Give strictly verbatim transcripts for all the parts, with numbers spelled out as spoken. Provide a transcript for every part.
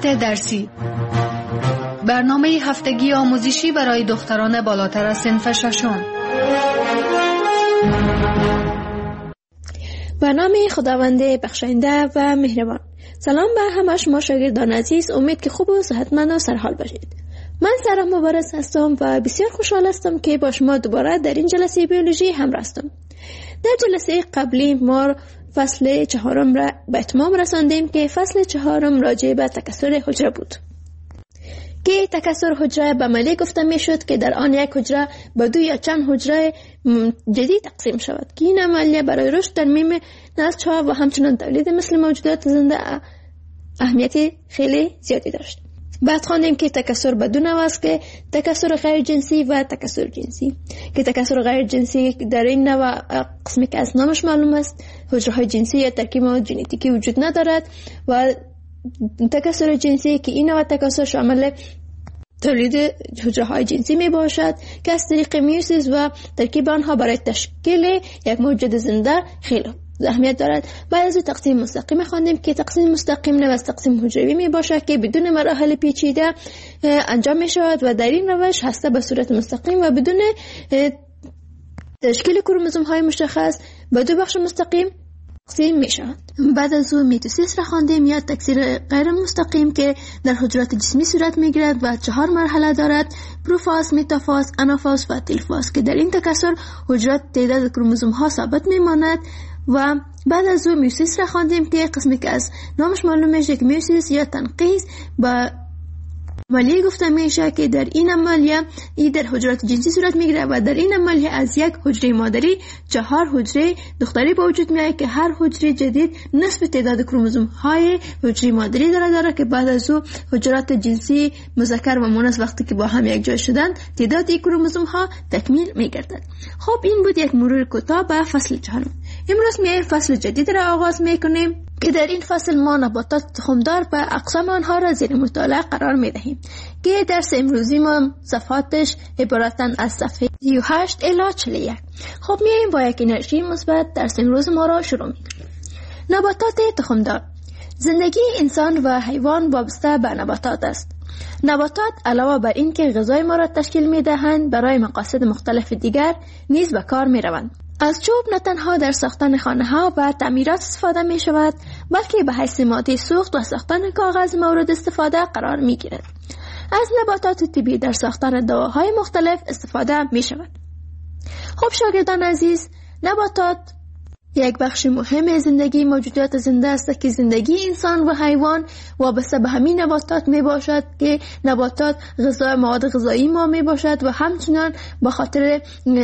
مقدمات درسی، برنامه هفتگی آموزشی برای دختران بالاتر از صنف ششم. برنامه خداوند بخشنده و مهربان. سلام بر همه شما شاگردان عزیز، امید که خوب و صحتمند و سرحال باشید. من سارا مبارز هستم و بسیار خوشحال هستم که با شما دوباره در این جلسه بیولوژی همراه هستم. در جلسه قبلی ما فصل چهارم را به اتمام رساندیم که فصل چهارم راجع به تکثر حجره بود که تکثر حجره به عملی گفته می شد که در آن یک حجره به دو یا چند حجره جدید تقسیم شود که این عملیه برای رشد ترمیم نسل‌ها و همچنین تولید مثل موجودات زنده اهمیت خیلی زیادی داشت. بعد خواندیم که تکثر به دو نوع است که تکثر غیر جنسی و تکثر جنسی، که تکثر غیر جنسی در این نوع قسمی که از نامش معلوم است حجره های جنسی یا ترکیب ژنتیکی وجود ندارد، و تکثر جنسی که این نوع تکثر شامل تولید حجره های جنسی می باشد که از طریق میوسیس و ترکیب آنها برای تشکیل یک موجود زنده خیلی اهمیت دارد. بعد از تقسیم مستقیم خواندیم که تقسیم مستقیم نه از تقسیم حجروی می باشد که بدون مراحل پیچیده انجام می شود و در این روش هسته به صورت مستقیم و بدون تشکیل کروموزوم های مشخص به دو بخش مستقیم تقسیم می شود. بعد از او میتوسیس را خواندیم یا تکثیر غیر مستقیم که در حجرات جسمی صورت می گیرد و چهار مرحله دارد: پروفاز، متافاز، آنافاز و تلفاز، که در این تکثر حجرات تعداد کروموزوم ها ثابت می ماند. و بعد از او میوسیس را خواندیم که قسمی که از نامش معلوم میشه که میوسیس یا تنقیص با عملیه گفته میشه که در این عملیه ای در حجرات جنسی صورت میگیره و در این عملیه از یک حجره مادری چهار حجره دختری به وجود میاد که هر حجره جدید نصف تعداد کروموزوم های حجره مادری داره داره که بعد از او حجرات جنسی مذکر و مؤنث وقتی که با هم یک جای شدن تعداد این کروموزوم ها تکمیل میگردد. خب این بود یک مرور کوتاه به فصل چهارم. امروز میایم فصل جدید را آغاز میکنیم که در این فصل ما نباتات تخمدار و اقسام آنها را زیر مطالعه قرار میدهیم که درس امروزی ما صفحاتش عبارتند از صفحه سی و هشت الی چهل و یک. خب میایم با یک انرژی مثبت درس امروز ما را شروع میکنیم. نباتات تخمدار. زندگی انسان و حیوان وابسته به نباتات است. نباتات علاوه بر این که غذای ما را تشکیل میدهند، برای مقاصد مختلف دیگر نیز به کار میروند. از چوب نه تنها در ساختن خانه ها و تعمیرات استفاده می شود، بلکه به حیث ماده سوخت و ساختن کاغذ مورد استفاده قرار می گیرد. از نباتات طبیعی در ساختن دواهای مختلف استفاده می شود. خب شاگردان عزیز، نباتات یک بخش مهم زندگی موجودات زنده است که زندگی انسان و حیوان وابسته به همین نباتات می باشد که نباتات غذا مواد غذایی ما می باشد و همچنان به خاطر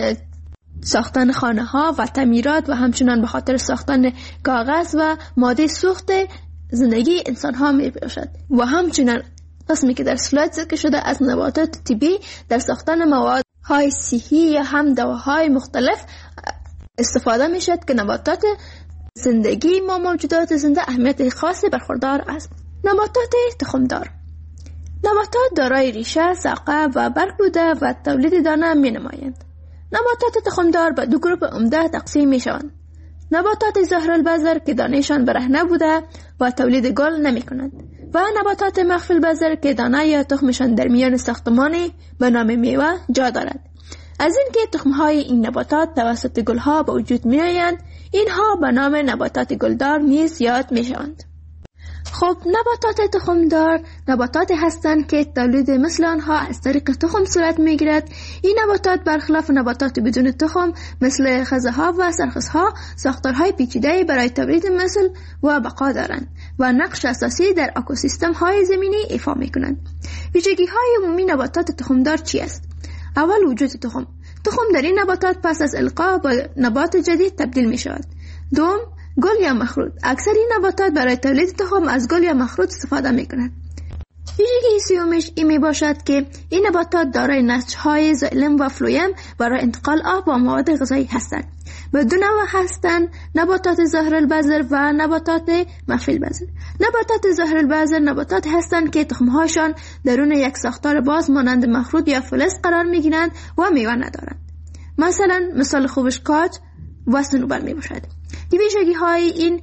ساختن خانه ها و تعمیرات و همچنان به خاطر ساختن کاغذ و ماده سوخت زندگی انسان ها می باشد و همچنان قسمی که در سلاید ذکر شده از نباتات طبیعی در ساختن مواد های صحی یا هم دواهای مختلف استفاده می شد که نباتات زندگی ما موجودات زنده اهمیت خاصی برخوردار است. نباتات تخمدار. نباتات دارای ریشه، ساقه و برگ بوده و تولید دانه می نمایند. نباتات تخمدار به دو گروه عمده تقسیم می شوند: نباتات ظاهر البذر که دانهشان برهنه بوده و تولید گل نمی کنند، و نباتات مخفی البذر که دانه یا تخمشان در میان ساختمانی به نام میوه جا دارد. از اینکه تخمهای این نباتات توسط گلها به وجود می آیند، اینها به نام نباتات گلدار نیز یاد می شوند. خب نباتات تخمدار نباتات هستند که تولید مثل آنها از طریق تخم صورت میگیرد. این نباتات برخلاف نباتات بدون تخم مثل خزه‌ها و سرخس‌ها ساختارهای پیچیده‌ای برای تولید مثل و بقا دارند و نقش اساسی در اکوسیستم های زمینی ایفا میکنند. ویژگی های عمومی نباتات تخمدار چی است؟ اول، وجود تخم. تخم در این نباتات پس از القا به نبات جدید تبدیل می شود. دوم، گل یا مخروط. اکثر این نباتات برای تولید تخم از گل یا مخروط استفاده می کنند. ویژگی سومش این می باشد که این نباتات دارای نسج‌های زائلم و فلویم برای انتقال آب و مواد غذایی هستند. به دو نوع هستند: نباتات ظاهر البذر و نباتات مخفی البذر. نباتات ظاهر البذر نباتات هستند که تخمهاشان درون یک ساختار باز مانند مخروط یا فلز قرار می گیرند و میوه ندارند. مثلا مثال خوبش کاج و صنوبر می باشد. ویژگی های این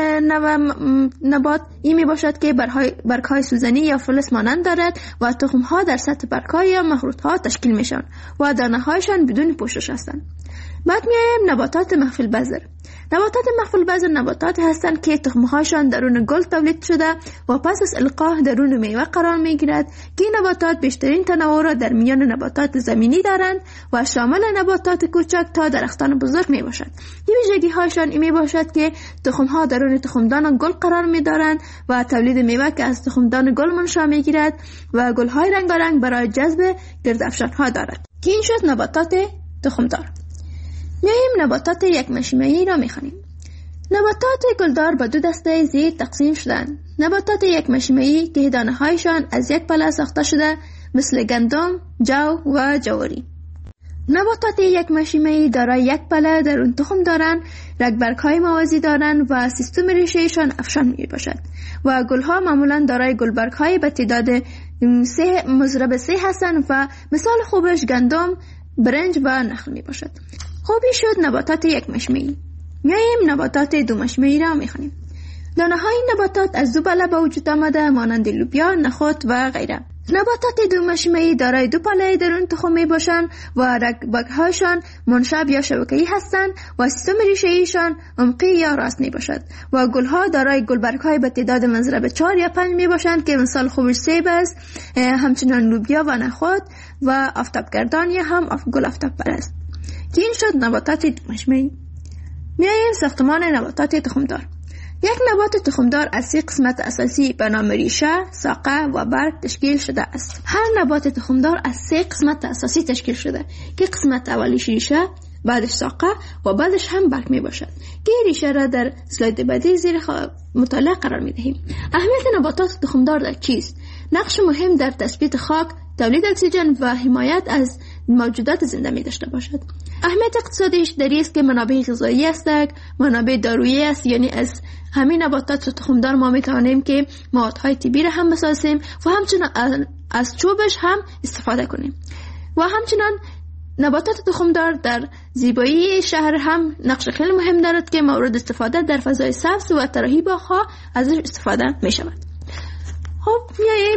نبات این می باشد که برگ های سوزنی یا فلز مانند دارد و تخم ها در سطح برگ ها یا مخروط ها تشکیل میشن و دانه هایشان بدون پوشش هستند. بعد میایم نباتات مخفی البذر. نباتات مخفی البذر نباتات هستند که تخم هایشان درون گل تولید شده و پس از القاء درون میوه قرار میگیرد که این نباتات بیشترین تنوع را در میان نباتات زمینی دارند و شامل نباتات کوچک تا درختان بزرگ می باشد. ویژگی هایشان این می باشد که تخم ها درون تخمدان گل قرار می دارند و تولید میوه که از تخمدان گل منشأ می گیرد و گل های رنگارنگ برای جذب گردافشان ها دارد. که این شد نباتات تخمدار. میایم نباتات یک مشیمه‌ای را می‌خوانیم. نباتات گلدار به دو دسته زیر تقسیم شدند. نباتات یک مشیمه‌ای که دانه‌هایشان از یک پله ساخته شده مثل گندم، جو و جواری. نباتات یک مشیمه‌ای دارای یک پله درون تخم دارند، رگبرگ‌های موازی دارند و سیستم ریشه‌ایشان افشان میباشد و گل‌ها معمولاً دارای گلبرگ‌های به تعداد سه مضرب سه هستند و مثال خوبش گندم، برنج و نخل میباشد. خوبی شد نباتات یک مشیمه‌ای. میایم نباتات دو مشیمه‌ای را میخوانیم. دانه های نباتات از دو پله به وجود آمده مانند لوبیا، نخود و غیره. نباتات دو مشیمه‌ای دارای دو پله درون تخم می باشند و رگبرگ‌هایشان منشعب یا شبکه‌ای هستند و سیستم ریشه‌ایشان عمقی یا راست می باشد و گل‌ها دارای گلبرگ‌های به تعداد منضرب چهار یا پنج می باشند که مثال خوبش سیب است، همچنان لوبیا و نخود و آفتابگردان یا هم گل آفتاب پرست. که این شد نباتات دو مشیمه‌ای. میایم ساختمان نباتات تخمدار. یک نبات تخمدار از سه قسمت اساسی به نام ریشه، ساقه و برگ تشکیل شده است. هر نبات تخمدار از سه قسمت اساسی تشکیل شده که قسمت اولیش ریشه، بعدش ساقه و بعدش هم برگ می باشد که ریشه را در اسلاید بعدی زیر مطالعه قرار می دهیم. اهمیت نباتات تخمدار در چیست؟ نقش مهم در تثبیت خاک، تولید اکسیژن و حمایت از موجودات زنده می داشته باشد. اهمیت اقتصادیش در این است که منابع غذایی است، منابع دارویی است، یعنی از همین نباتات تخمدار ما می توانیم که موادهای طبی را هم بسازیم و همچنان از چوبش هم استفاده کنیم. و همچنان نباتات تخمدار در زیبایی شهر هم نقش خیلی مهم دارد که مورد استفاده در فضای سبز و طراحی باغ‌ها ازش استفاده می شود. خب میاییم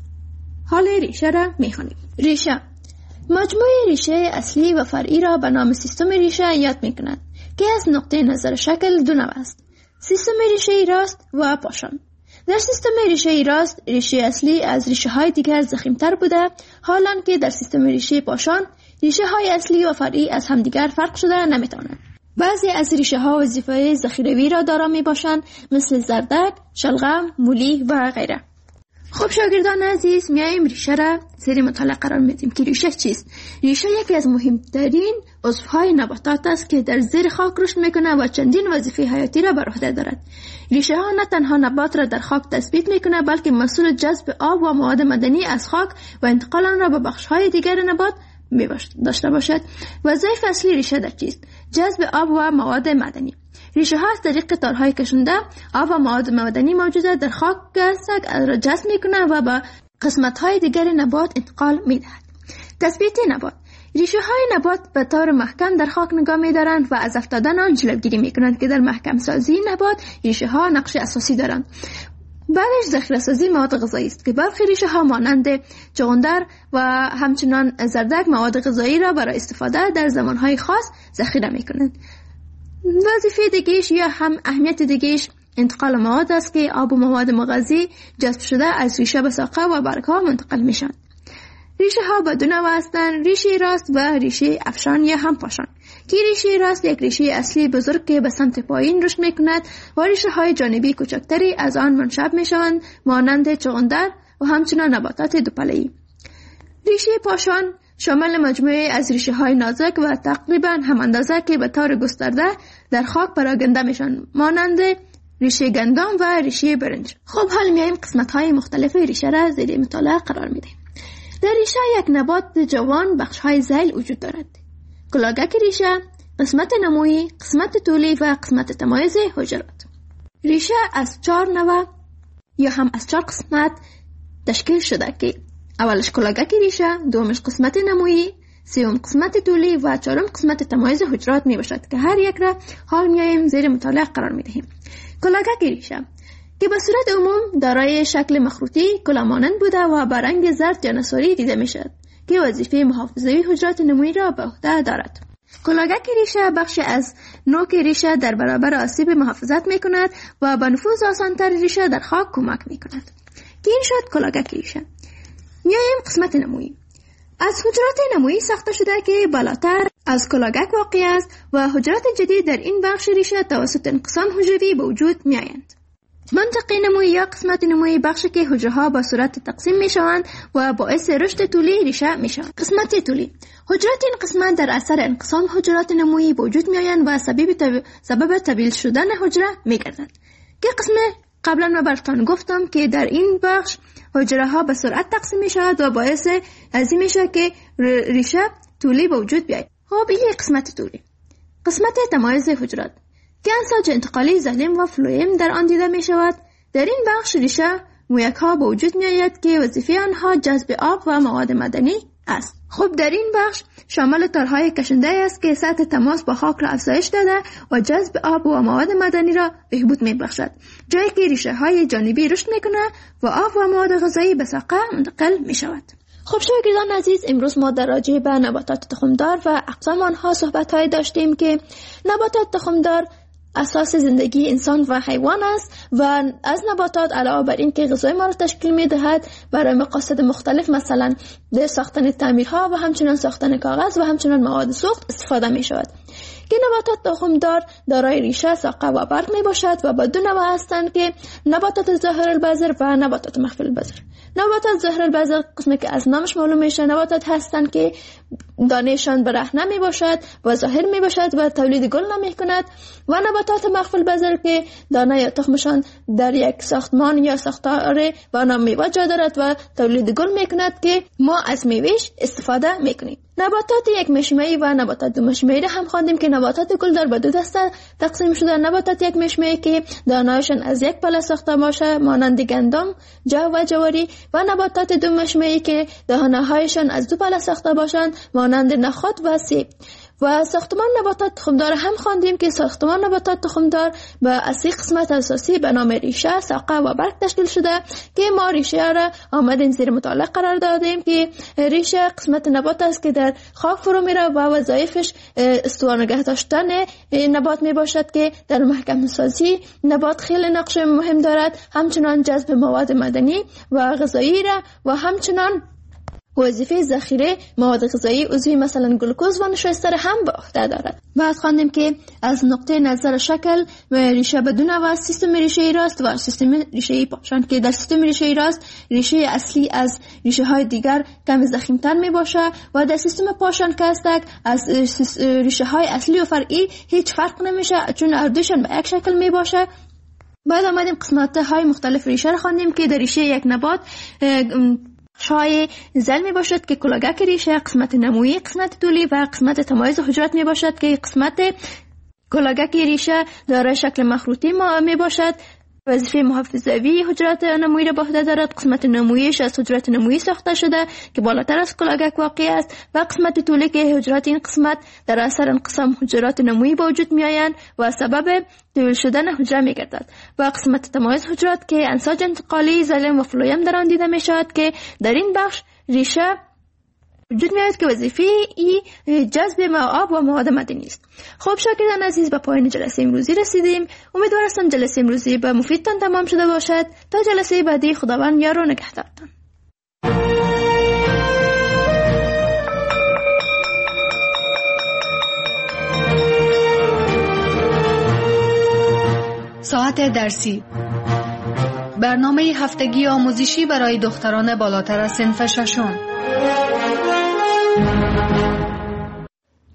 حال ریشه را می خوانیم. ریشه مجموعه ریشه اصلی و فرعی را به نام سیستم ریشه یاد می کنند که از نقطه نظر شکل دو نوع است: سیستم ریشه راست و پاشان. در سیستم ریشه راست ریشه اصلی از ریشه های دیگر ضخیم‌تر بوده، حالان که در سیستم ریشه پاشان ریشه های اصلی و فرعی از همدیگر فرق شده نمی توانند. بعضی از ریشه ها وظیفه ذخیروی را دارا می باشند مثل زردک، شلغم، مولی و غیره. خب شاگردان عزیز، میایم ریشه را زیر مطالعه قرار میدیم که ریشه چیست؟ ریشه یکی از مهمترین عضوهای نباتات است که در زیر خاک رشد میکنه و چندین وظیفه حیاتی را بر عهده دارد. ریشه ها نه تنها نبات را در خاک تثبیت میکنه بلکه مسئول جذب آب و مواد معدنی از خاک و انتقال آن را به بخش‌های دیگر نبات داشته باشد. وظایف اصلی ریشه در چیست؟ جذب آب و مواد معدنی. ریشه ها از طریق تارهای کشنده آب و مواد معدنی موجوده در خاک را جذب میکنه و به قسمت های دیگر نبات انتقال میدهد. تثبیت نبات. ریشه های نبات به طور محکم در خاک نگاه میدارند و از افتادن آن جلوگیری میکنند که در محکم سازی نبات ریشه ها نقش اساسی دارند. بعدش ذخیره سازی مواد غذایی است که برخی ریشه ها مانند چغندر و همچنان زردک مواد غذایی را برای استفاده در زمانهای خاص ذخیره میکنند. وظیفه دیگه‌اش یا هم اهمیت دیگه‌اش انتقال مواد است که آب و مواد مغذی جذب شده از ریشه به ساقه و برگ‌ها منتقل میشن. ریشه ها به دو نوع هستند: ریشه راست و ریشه افشان یا هم پاشان. که ریشه راست یک ریشه اصلی بزرگ که به سمت پایین رشد میکند و ریشه های جانبی کوچکتری از آن منشعب میشوند مانند چغندر و همچنان نباتات دوپله‌ای. ریشه پاشان شامل مجموعه از ریشه های نازک و تقریبا هم اندازه که به طور گسترده در خاک پراگنده میشن مانند ریشه گندم و ریشه برنج. خب حال میایم قسمت های مختلف ریشه را زیر مطالعه قرار میدیم. در ریشه یک نبات جوان بخش های ذیل وجود دارد: کلاگک ریشه، قسمت نمویی، قسمت طولی و قسمت تمایز حجرات. ریشه از چهار نوع یا هم از چهار قسمت تشکیل شده که اولش کلاگک ریشه، دومش قسمت نمویی، سوم قسمت طولی و چهارم قسمت تمایز حجرات می باشد که هر یک را حال میاییم زیر مطالعه قرار می دهیم. کلاگک ریشه که به صورت عموم دارای شکل مخروطی کلامانند بوده و با رنگ زرد یا نصاری دیده می شود که وظیفه محافظوی حجرات نمویی را به عهده دارد. کلاگک ریشه بخشی از نوک ریشه در برابر آسیب محافظت می کند و به نفوذ آسانتر ریشه در خاک کمک می کند که این شد کلاگک ریشه. میاییم قسمت نمویی. از حجرات نمویی ساخته شده که بالاتر از کلاگک واقع است و حجرات جدید در این بخش ریشه توسط انقسام حجروی به وجود می آیند. منطقه نمویی یا قسمت نمویی بخشی که حجره ها با صورت تقسیم می شوند و باعث رشد طولی ریشه می شوند. قسمت طولی حجرات این قسمت در اثر انقسام حجرات نمویی به وجود می آیند و سبب طب... سبب طویل شدن حجره می گردند. که قسم قبلا ما براتون گفتم که در این بخش حجره ها به سرعت تقسیم می شود و باعث ازی می شود که ریشه طولی به وجود بیاید. خب این قسمت طولی. قسمت تمایز حجرات که انساج انتقالی ظالم و فلویم در آن دیده می شود. در این بخش ریشه مویک ها به وجود می آید که وظیفه آنها جذب آب و مواد معدنی است. خب در این بخش شامل تارهای کشنده است که سطح تماس با خاک را افزایش داده و جذب آب و مواد معدنی را بهبود می بخشد، جایی که ریشه های جانبی رشد می کنه و آب و مواد غذایی به ساقه منتقل می شود. خب شاگردان عزیز، امروز ما در راجع به نباتات تخمدار و اقسام آنها صحبت های داشتیم که نباتات تخمدار اساس زندگی انسان و حیوان است و از نباتات علاوه بر این که غذای ما را تشکیل می دهد برای مقاصد مختلف مثلا در ساختن تعمیرها و همچنان ساختن کاغذ و همچنان مواد سوخت استفاده می شود. که نباتات تخمدار دارای ریشه، ساقه و برگ می باشد و با دو نوع هستند که نباتات ظاهر البذر و نباتات مخفی البذر. نباتات ظاهر البذر قسمی که از نامش معلوم میشه نباتات هستند که دانهشان برهنه می باشد و ظاهر می باشد و تولید گل نمی کند، و نباتات مخفی البذر که دانه یا تخمشان در یک ساختمان یا ساختار و نام میوه جا دارد و تولید گل می کند که ما از میوهش استفاده می کنیم. نباتات یک مشمعی و نباتات دو مشمعی را هم خواندیم که نباتات گلدار به دو دسته تقسیم شده. نباتات یک مشمعی که دانه‌هاشان از یک پله ساخته باشه مانند گندم، جو و جواری، و نباتات دو مشمعی که دانه‌هایشان از دو پله ساخته باشند مانند نخود و سیب. و ساختمان نباتات تخمدار هم خواندیم که ساختمان نباتات تخمدار به اصلی قسمت اساسی به نام ریشه، ساقه و برگ تشکیل شده که ما ریشه را آمدیم زیر مطالعه قرار دادیم که ریشه قسمت نبات است که در خاک فرو میره و وظایفش استوار نگه داشتن نبات می باشد که در محکم سازی نبات خیلی نقش مهم دارد، همچنان جذب مواد معدنی و غذایی را و همچنان وظیفه ذخیره مواد غذایی عضوی مثلا گلوکوز و نشایستر هم به عهده دارد. بعد خواندیم که از نقطه نظر شکل ریشه بدون و سیستم ریشه راست و سیستم ریشه پاشان که در سیستم ریشه راست ریشه اصلی از ریشه های دیگر کم ضخیم‌تر می باشه و در سیستم پاشان که هستک از ریشه های اصلی و فرعی هیچ فرق نمیشه چون هر دوشان به یک شکل می باشه. بعد آمدیم قسمت های مختلف ریشه را خواندیم که در ریشه یک نبات شای زل می باشد که کلاگک ریشه، قسمت نمویی، قسمت طولی و قسمت تمایز حجرات می باشد که قسمت کلاگک ریشه دارای شکل مخروطی می باشد. وظیفه محافظوی حجرات نمویی را به عهده دارد. قسمت نموییش از حجرات نمویی ساخته شده که بالاتر از کلاگک واقع است و قسمت طولی که حجرات این قسمت در اثر انقسام حجرات نمویی به وجود می آیند و سبب طویل شدن حجره می گردد. و قسمت تمایز حجرات که انساج انتقالی ظالم و فلویم در آن دیده می شود که در این بخش ریشه وجود می آید که وظیفه ای جذب آب و مواد معدنی است. خب شاگردان عزیز، به پایان جلسه امروزی رسیدیم. امیدوار هستم جلسه امروزی به مفیدتان تمام شده باشد. تا جلسه بعدی خداوند یار و نگهدارتان. ساعت درسی، برنامه هفتگی آموزشی برای دختران بالاتر از صنف ششم.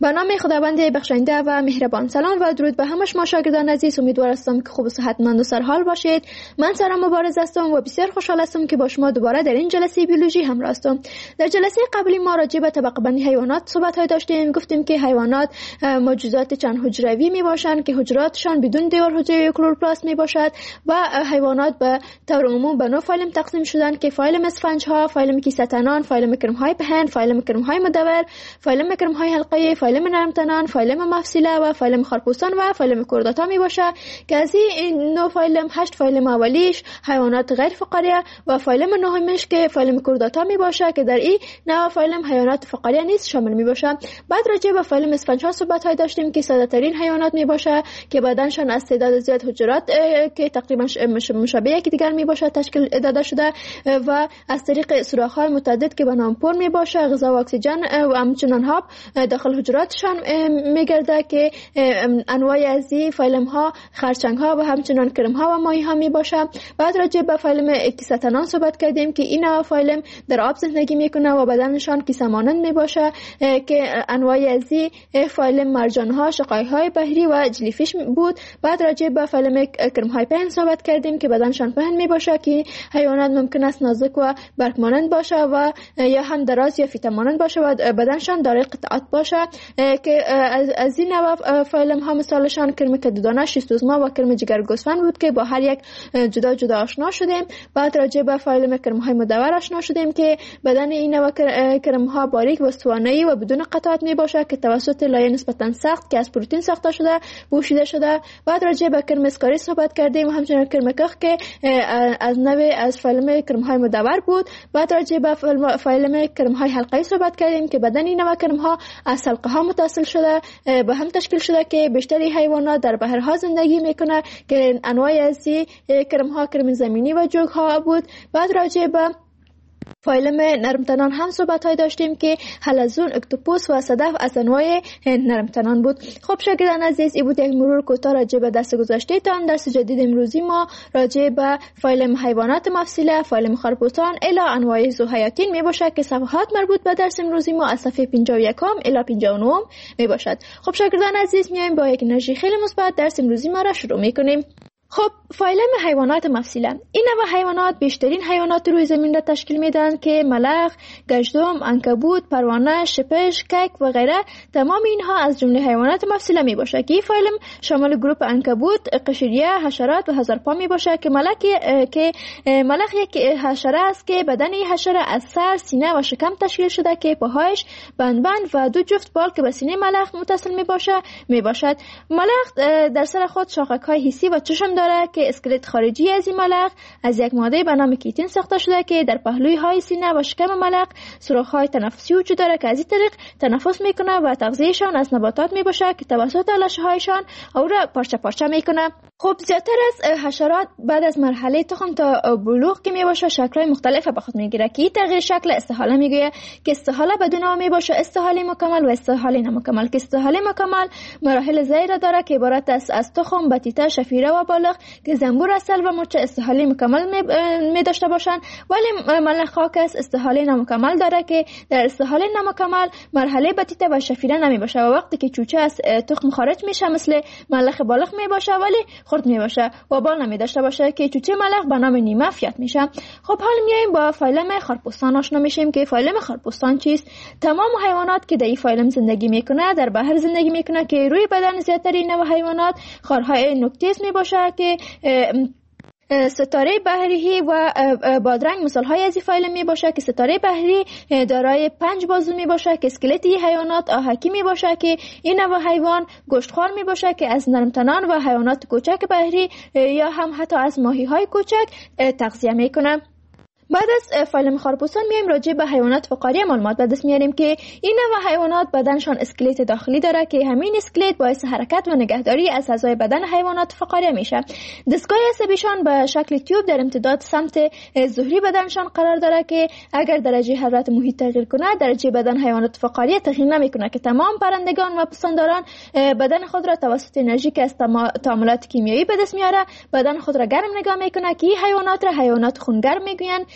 به نام خداوند بخشنده و مهربان. سلام و درود به همه شما شاگردان عزیز. امیدوار هستم که خوب و صحتمند و سرحال باشید. من سارا مبارز هستم و بسیار خوشحال هستم که با شما دوباره در این جلسه بیولوژی همراه هستم. در جلسه قبلی ما راجع به طبقه بندی حیوانات صحبت های داشتیم. گفتیم که حیوانات موجودات چند حجروی می باشند که حجراتشان بدون دیوار حجروی کلروپلاست می باشد و حیوانات به طور عموم به نوع فایلم تقسیم شدند که فایلم اسفنج ها، فایلم کیستنان، فایلم کرم های پهن، فایلم کرم های مدور، فایلم کرم های حلقه‌ای، فایلم نرمتنان، فایلم مفصله و فایلم خرپوستان و فایلم کورداتا می باشه که از این نوع فایلم هشت فایلم اولیش حیوانات غیر فقاریه و فایلم نهمش که فایلم کورداتا می باشه که در این نوع فایلم حیوانات فقاریه نیست شامل می باشه. بعد راجع به فایلم اسفنج ها صحبت های داشتیم که ساده ترین حیوانات می باشه که بدنشان از تعداد زیاد حجرات که تقریبا مشابه یکی دیگر می باشه تشکیل داده شده و از طریق سوراخ های متعدد که به نام پر می باشه غذا و اکسیژن و همچنین آب داخل حجراتشان میگرده که انواع از این فایلم ها خرچنگ ها و همچنان کرم ها و ماهی ها می باشه. بعد راجع به فایلم کیستنان صحبت کردیم که این فایلم در آب زندگی میکنه و بدنشان کیسه مانند می باشه که انواع از این فایلم مرجان ها، شقای های بحری و جلیفیش بود. بعد راجع به فایلم کرم های پهن صحبت کردیم که بدنشان پهن می باشه که حیوانات ممکن است نازک و برگ مانند باشه و یا هم دراز یا فیته مانند باشه و بدنشان دارای قطعات باشه که از این نوع فایلم ها مثالشان کرم کدودانه، شیستوزما و کرم جگر گوسفند بود که با هر یک جدا جدا آشنا شدیم. بعد راجع به فایلم کرم های مدور آشنا شدیم که بدن این نوع کرم ها باریک و استوانه‌ای و بدون قطعات می باشه که توسط لایه نسبتا سخت که از پروتئین ساخته شده پوشیده شده. بعد راجع به کرم اسکاری صحبت کردیم و همچنین کرم کخ که از نوع از فایلم کرم های مدور بود. بعد راجع به فایلم کرم های حلقه‌ای صحبت کردیم که بدن این نوع کرم ها از حلقه ها متصل شده به هم تشکیل شده که بیشتری حیوانات در بحرها زندگی میکنه که انواع از کرم ها کرم زمینی و جوگ ها بود. بعد راجع به فایلم نرمتنان هم صحبت های داشتیم که حلزون، اکتوپوس و صدف از انواع نرمتنان بود. خب شاگردان عزیز، این بود یک مرور کوتاه راجع به درس گذشته تان. درس جدید امروزی ما راجع به فایلم حیوانات مفصله، فایلم خرپوستان الی انواع زوحیاتین می باشد که صفحات مربوط به درس امروزی ما از صفحه پنجاه و یک الی پنجاه و نه می باشد. خب شاگردان عزیز، میایم با یک انرژی خیلی مثبت درس امروزی ما را شروع میکنیم. خب فایلم حیوانات مفصله، این نوع حیوانات بیشترین حیوانات روی زمین را تشکیل میدن که ملخ، گژدم، عنکبوت، پروانه، شپش، کک و غیره. تمام اینها از جمله حیوانات مفصله می باشه که این فایلم شامل گروپ عنکبوت، قشریه، حشرات و هزارپا می باشه که ملخ که ملخ یک حشره است که بدن این حشره از سر، سینه و شکم تشکیل شده که پاهایش بند بند و دو جفت بال که به سینه ملخ متصل می باشه می باشد. ملخ در سر خود شاخک های حسی و چشم داره که اسکلت خارجی از این ملخ از یک ماده به نام کیتین ساخته شده که در پهلوی های سینه و شکم ملخ سوراخ های تنفسی وجود داره که از این طریق تنفس میکنه و تغذیهشان از نباتات میباشه که توسط لشه هایشان او را پارچه پارچه میکنه. خب زیادتر از حشرات بعد از مرحله تخم تا بلوغ که میباشه شکل‌های مختلف به خود میگیره که این تغییر شکل استحاله میگه که استحاله بدون آب میباشه استحاله مکمل و استحاله نامکمل که استحاله مکمل مراحل زیرا داره که عبارت است از تخم، بطیطه، شفیره و بالغ که زنبور اصل و مرچ استحاله مکمل می داشته باشن، ولی ملخ خاکس استحاله نامکمل داره که در استحاله نامکمل مرحله بطیطه و شفیره نمی باشه و وقتی که چوچه از تخم خارج میشه مثل ملخ بالغ می باشه ولی خرد می باشه و بال نمی داشته باشه که چوچه ملخ به نام نیمه فیات میشه. خب حال میایم با فایلم خرپوستان آشنا میشیم که فایلم خرپوستان چیست. تمام حیوانات که در این فایلم زندگی میکنه در بحر زندگی میکنه که روی بدن زیادتر این نوع حیوانات خارهای نکتیز می باشه که ستاره بحری و بادرنگ مثال های از این فایلم می باشه که ستاره بحری دارای پنج بازو می باشه که اسکلت این حیوانات آهکی می باشه که این نوع حیوان گوشتخوار می باشه که از نرمتنان و حیوانات کوچک بحری یا هم حتی از ماهی های کوچک تغذیه می کنه. بعد از فایلم خرپوستان میایم راجع به حیوانات فقاریه معلومات به دست میاریم که این نوع حیوانات بدنشان اسکلت داخلی داره که همین اسکلت باعث حرکت و نگهداری از اعضای بدن حیوانات فقاریه میشه. دستگاه عصبیشان به شکل تیوب در امتداد سمت ظهری بدنشان قرار داره که اگر درجه حرارت محیط تغییر کنه درجه بدن حیوانات فقاریه تغییر نمیکنه که تمام پرندگان و پستانداران بدن خود را توسط انرژی که از تعاملات کیمیایی به دست میاره بدن خود را گرم نگاه میکنه که این حیوانات را حیوانات خونگرم میگوین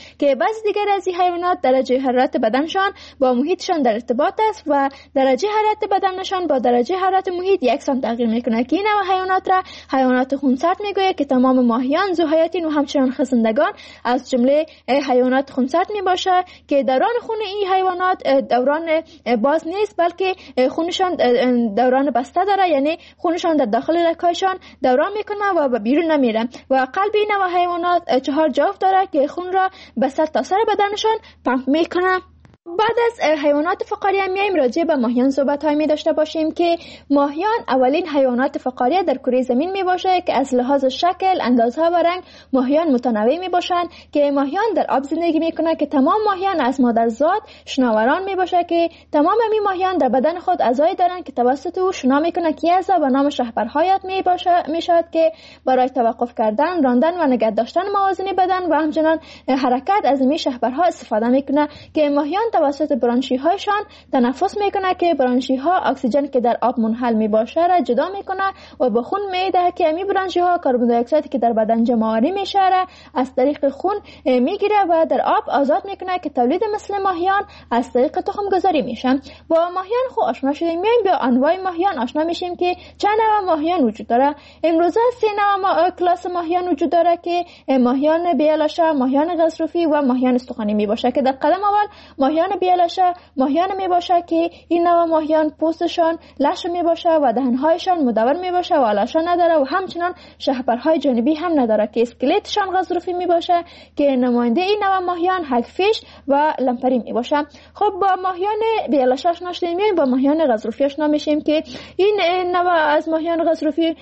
که بعضی دیگر از این حیوانات درجه حرارت بدنشان با محیطشان در ارتباط است و درجه حرارت بدنشان با درجه حرارت محیط یکسان تغییر میکنه که این نوع حیوانات را حیوانات خونسرد میگوید که تمام ماهیان، ذوحیاتین و همچنین خزندگان از جمله حیوانات خونسرد میباشه که دوران خون این حیوانات دوران باز نیست بلکه خونشان دوران بسته داره، یعنی خونشان در داخل رگ‌هایشان دوران میکنه و به بیرون نمیره و قلب این نوع حیوانات چهار جوف داره که خون را به سر تا سر بدنشان پمپ میکنه. بعد از حیوانات فقاریه میایم راجع به ماهیان صحبت های می داشته باشیم که ماهیان اولین حیوانات فقاریه در کره زمین می باشه که از لحاظ شکل، اندازها و رنگ ماهیان متنوع می باشند که ماهیان در آب زندگی می کنند که تمام ماهیان از مادرزاد شناوران می باشه که تمام می ماهیان در بدن خود اعضایی دارند که توسط او شنا می کنند که اعضا به نام شهپرهایت می باشه می شود که برای توقف کردن، راندن و نگه داشتن موازین بدن و همچنین حرکت از این شهپرها استفاده می کنند که ماهیان توسط برانشی هایشان تنفس میکنه که برانشی ها اکسیژن که در آب منحل می باشه را جدا میکنه و به خون میده که امی برانشی ها کربن دی اکساید که در بدن جمع آوری میشه را از طریق خون میگیره و در آب آزاد میکنه که تولید مثل ماهیان از طریق تخم گذاری میشن. با ماهیان خو آشنا شدیم، میایم به انواع ماهیان آشنا میشیم که چند نوع ماهیان وجود داره. امروزه سه نوع کلاس ماهیان وجود داره که ماهیان بیالشه، ماهیان غضروفی و ماهیان استخوانی میباشه که در قدم اول ماهیان بیالشه ماهیان می باشه که این نوع ماهیان پوستشان لش می باشه و دهنهایشان مدور می باشه و آلشه نداره و همچنان شهپرهای جانبی هم نداره که اسکلتشان غضروفی می باشه که نماینده این نوع ماهیان هگفیش و لمپری می باشه. خب با ماهیان بیالشه آشنا شدیم، با ماهیان غضروفی آشنا میشیم که این نوع از ماهیان غضروفی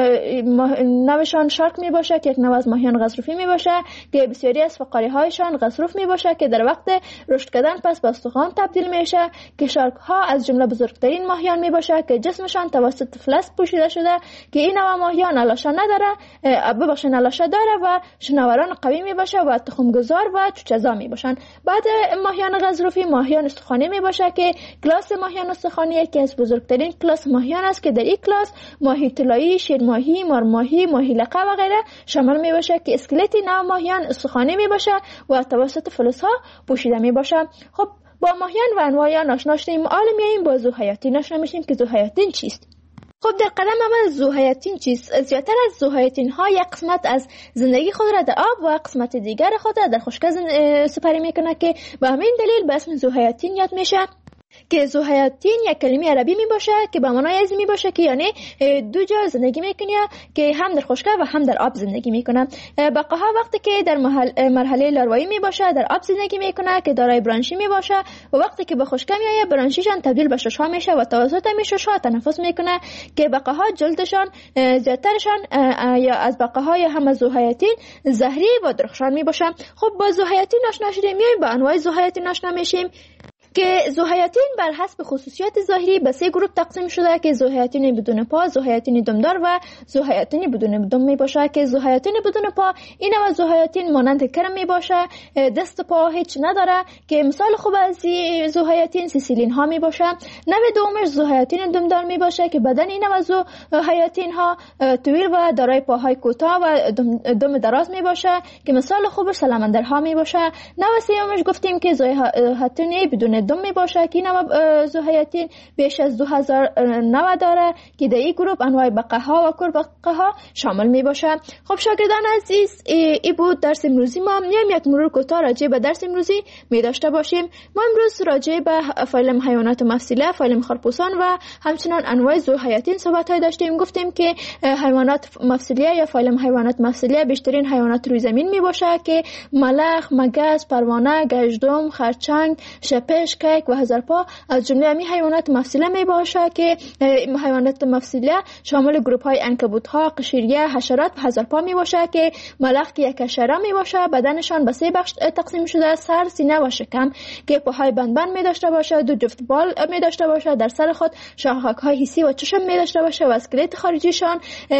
نوعشان شارک می باشه که یک نوع از ماهیان غضروفی می باشه که بسیاری از فقاری هایشان غضروف می باشه که در وقت رشد کردن پس به استخوان تبدیل میشه که شارک ها از جمله بزرگترین ماهیان می باشه که جسمشان توسط فلز پوشیده شده که این نوع ماهیان آلاشه نداره، ببخشید آلاشه داره و شناوران قوی می باشه و تخم گذار و چوچه‌زا می باشن. بعد ماهیان غضروفی ماهیان استخوانی می باشه که کلاس ماهیان استخوانی یکی از بزرگترین کلاس ماهیان است که در این کلاس ماهی طلایی، شیرماهی، مارماهی، ماهی لقه و غیره شامل می باشه که اسکلت نوع ماهیان استخوانی می باشه و توسط فلزها پوشیده می باشه. خب با ماهیان و انواع آشنا شدیم، حالا میایم با ذوحیاتین آشنا میشیم که ذوحیاتین چیست. خب در قدم اول ذوحیاتین چیست؟ زیادتر از ذوحیاتین ها یک قسمت از زندگی خود را در آب و قسمت دیگر خود را در خشکی سپری میکنه که به همین دلیل به اسم ذوحیاتین یاد میشه که ذوحیاتین یک کلمه عربی می باشه که به معنای از می باشه که یعنی دو جا زندگی میکنه که هم در خشکی و هم در آب زندگی میکنه. بقاها وقتی که در مرحله لاروایی می باشه در آب زندگی میکنه که دارای برانشی می باشه و وقتی که به خشکی میایه برانشیشان تبدیل به ششها میشه و توسط می ششها تنفس میکنه که بقاها جلدشان زیادترشان یا از بقاهای هم از ذوحیاتین زهری و درخشان می باشه. خب با ذوحیاتین آشنا شدیم، میایم با انواع ذوحیاتین آشنا میشیم که ذوحیاتین بر حسب خصوصیات ظاهری به سه گروه تقسیم شده که ذوحیاتین بدون پا، ذوحیاتین دمدار و ذوحیاتین بدون دم می باشه که ذوحیاتین بدون پا این نوع ذوحیاتین مانند کرم می باشه، دست پا هیچ نداره که مثال خوب از ذوحیاتین سیسیلین ها می باشه. نوع دومش ذوحیاتین دمدار می باشه که بدن این نوع ذوحیاتین ها طویل و دارای پاهای کوتاه و دم, دم دراز می باشه که مثال خوبش سلمندرها می باشه. نوع سومش گفتیم که ذوحیاتین بدون دم می باشه که نوع ذوحیاتین بیش از دو هزار نوع داره که در این گروه انواع بقاها و کربقاها شامل می باشه. خب شاگردان عزیز، ای بود درس امروزی ما. میایم یک مرور کوتاه راجع به درس امروزی می داشته باشیم. ما امروز راجع به فایلم حیوانات مفصلی، فایلم خرپوسان و همچنان انواع ذوحیاتین صحبت های داشتیم. گفتیم که حیوانات مفصلی یا فایلم حیوانات مفصلی بیشترین حیوانات روی زمین می باشه که ملخ، مگس، پروانه، گژدم، خرچنگ، شپش، کیک و هزارپا از جمله امی حیوانات مفصلی می باشه که حیوانات مفصلی شامل گروپ های عنکبوت ها، قشریه، حشرات و هزارپا می باشه که ملخ که یک حشره می باشه بدنشان به سه بخش تقسیم شده: سر، سینه و شکم که پاهای بند بند می داشته باشه، دو جفت بال می داشته باشه، در سر خود شاخک های حسی و چشم می داشته باشه و اسکلت خارجیشان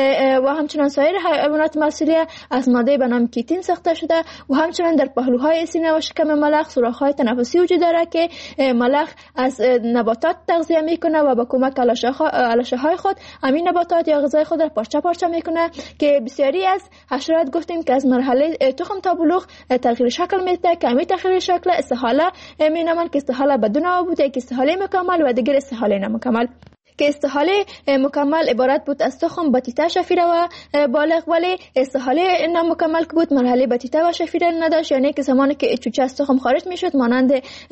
و همچنان سایر حیوانات مفصلی از ماده به نام کیتین ساخته شده و همچنان در پهلوهای سینه و شکم ملخ سوراخ های تنفسی وجود داره که ملخ از نباتات تغذیه میکنه و با کمک آلشه های خود همین نباتات یا غذای خود را پارچه پارچه میکنه که بسیاری از حشرات گفتیم که از مرحله تخم تا بلوغ تغییر شکل میده که همین تغییر شکل استحاله مینامند که استحاله بدون آب بوده که استحاله مکمل و دیگر استحاله نامکمل که استحاله مکمل عبارت بود از تخم بطیطه شفیره و بالغ ولی استحاله نامکمل که بود مرحله بطیطه و شفیره نداشت یعنی که زمانی که چوچه از تخم خارج میشد مانند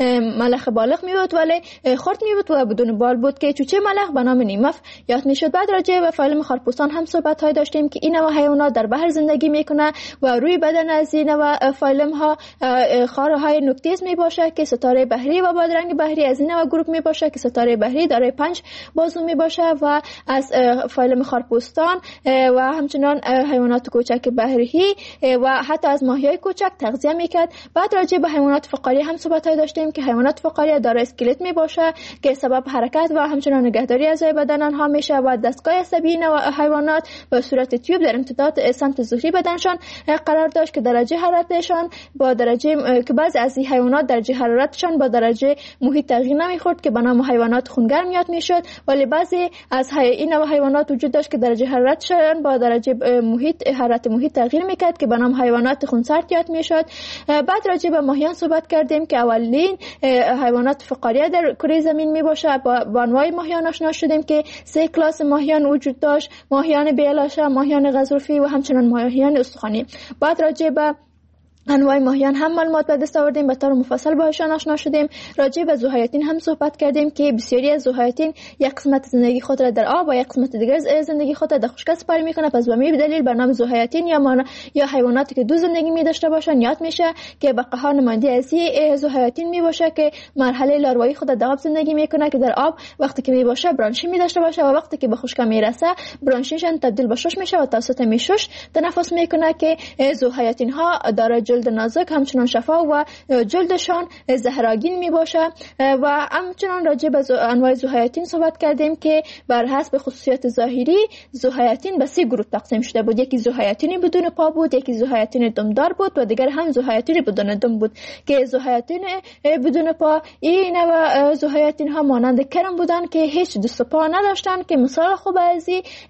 ملخ بالغ میبود ولی خرد میبود و بدون بال بود که چوچه ملخ به نام نیمف یاد میشد. بعد راجع به فایلم خارپوستان هم صحبت های داشتیم که این نوع حیوانات در بحر زندگی میکنه و روی بدن از این نوع فایلم ها خاره های نوکتیز میباشه که ستاره بحری و بادرنگ بحری از این نوع گروه میباشه که ستاره بحری دارای پنج باز می باشه و از فایلم خارپوستان و همچنان حیوانات کوچک بحری و حتی از ماهی‌های کوچک تغذیه میکرد. بعد راجع به حیوانات فقاری هم صحبت های داشتیم که حیوانات فقاری دارای اسکلت می باشه که سبب حرکت و همچنان نگهداری اعضای بدن آنها میشه و دستگاه عصبی و حیوانات به صورت تیوب در امتداد سمت ظهری بدنشان قرار داشت که درجه حرارتشان با درجه که بعضی از این حیوانات درجه حرارتشان با درجه محیط تغییر نمیخورد که به نام حیوانات خونگرم یاد میشد ولی بعضی از این نوع حیوانات وجود داشت که درجه حرارتشان با درجه محیط حرارت محیط تغییر میکرد که به نام حیوانات خونسرد یاد میشد. بعد راجع به ماهیان صحبت کردیم که اولین حیوانات فقاریه در کره زمین میباشه. با انواع ماهیان آشنا شدیم که سه کلاس ماهیان وجود داشت: ماهیان بیلاشه، ماهیان غضروفی و همچنان ماهیان استخوانی. بعد راجع به انواع ماهیان هم معلومات به دست آوردیم، به طور مفصل باهاشون آشنا شدیم. راجع به ذوحیاتین هم صحبت کردیم که بسیاری از ذوحیاتین یک قسمت زندگی خود را در آب و یک قسمت دیگر زندگی خود را در خشکی سپری میکنه. پس به همین دلیل به نام ذوحیاتین یا مانا یا حیواناتی که دو زندگی می داشته باشن یاد میشه که بقاها نماینده از این ذوحیاتین می باشه که مرحله لاروایی خود در آب زندگی میکنه که در آب وقتی که می باشه برانشی می داشته باشه و وقتی که به خشکی میرسه برانشیشون تبدیل به شش میشه و توسط میشش تنفس میکنه که ذوحیاتین ها دارای جلد نازک همچنان شفا و جلدشان زهرآگین می باشه. و همچنان راجع به انواع ذوحیاتین صحبت کردیم که بر حسب خصوصیات ظاهری ذوحیاتین به سه گروه تقسیم شده بود: یکی ذوحیاتین بدون پا بود، یکی ذوحیاتین دمدار بود و دیگر هم ذوحیاتین بدون دم بود. که ذوحیاتین بدون پا این نوع ذوحیاتین ها مانند کرم بودن که هیچ دست و پا نداشتن که مثال خوب از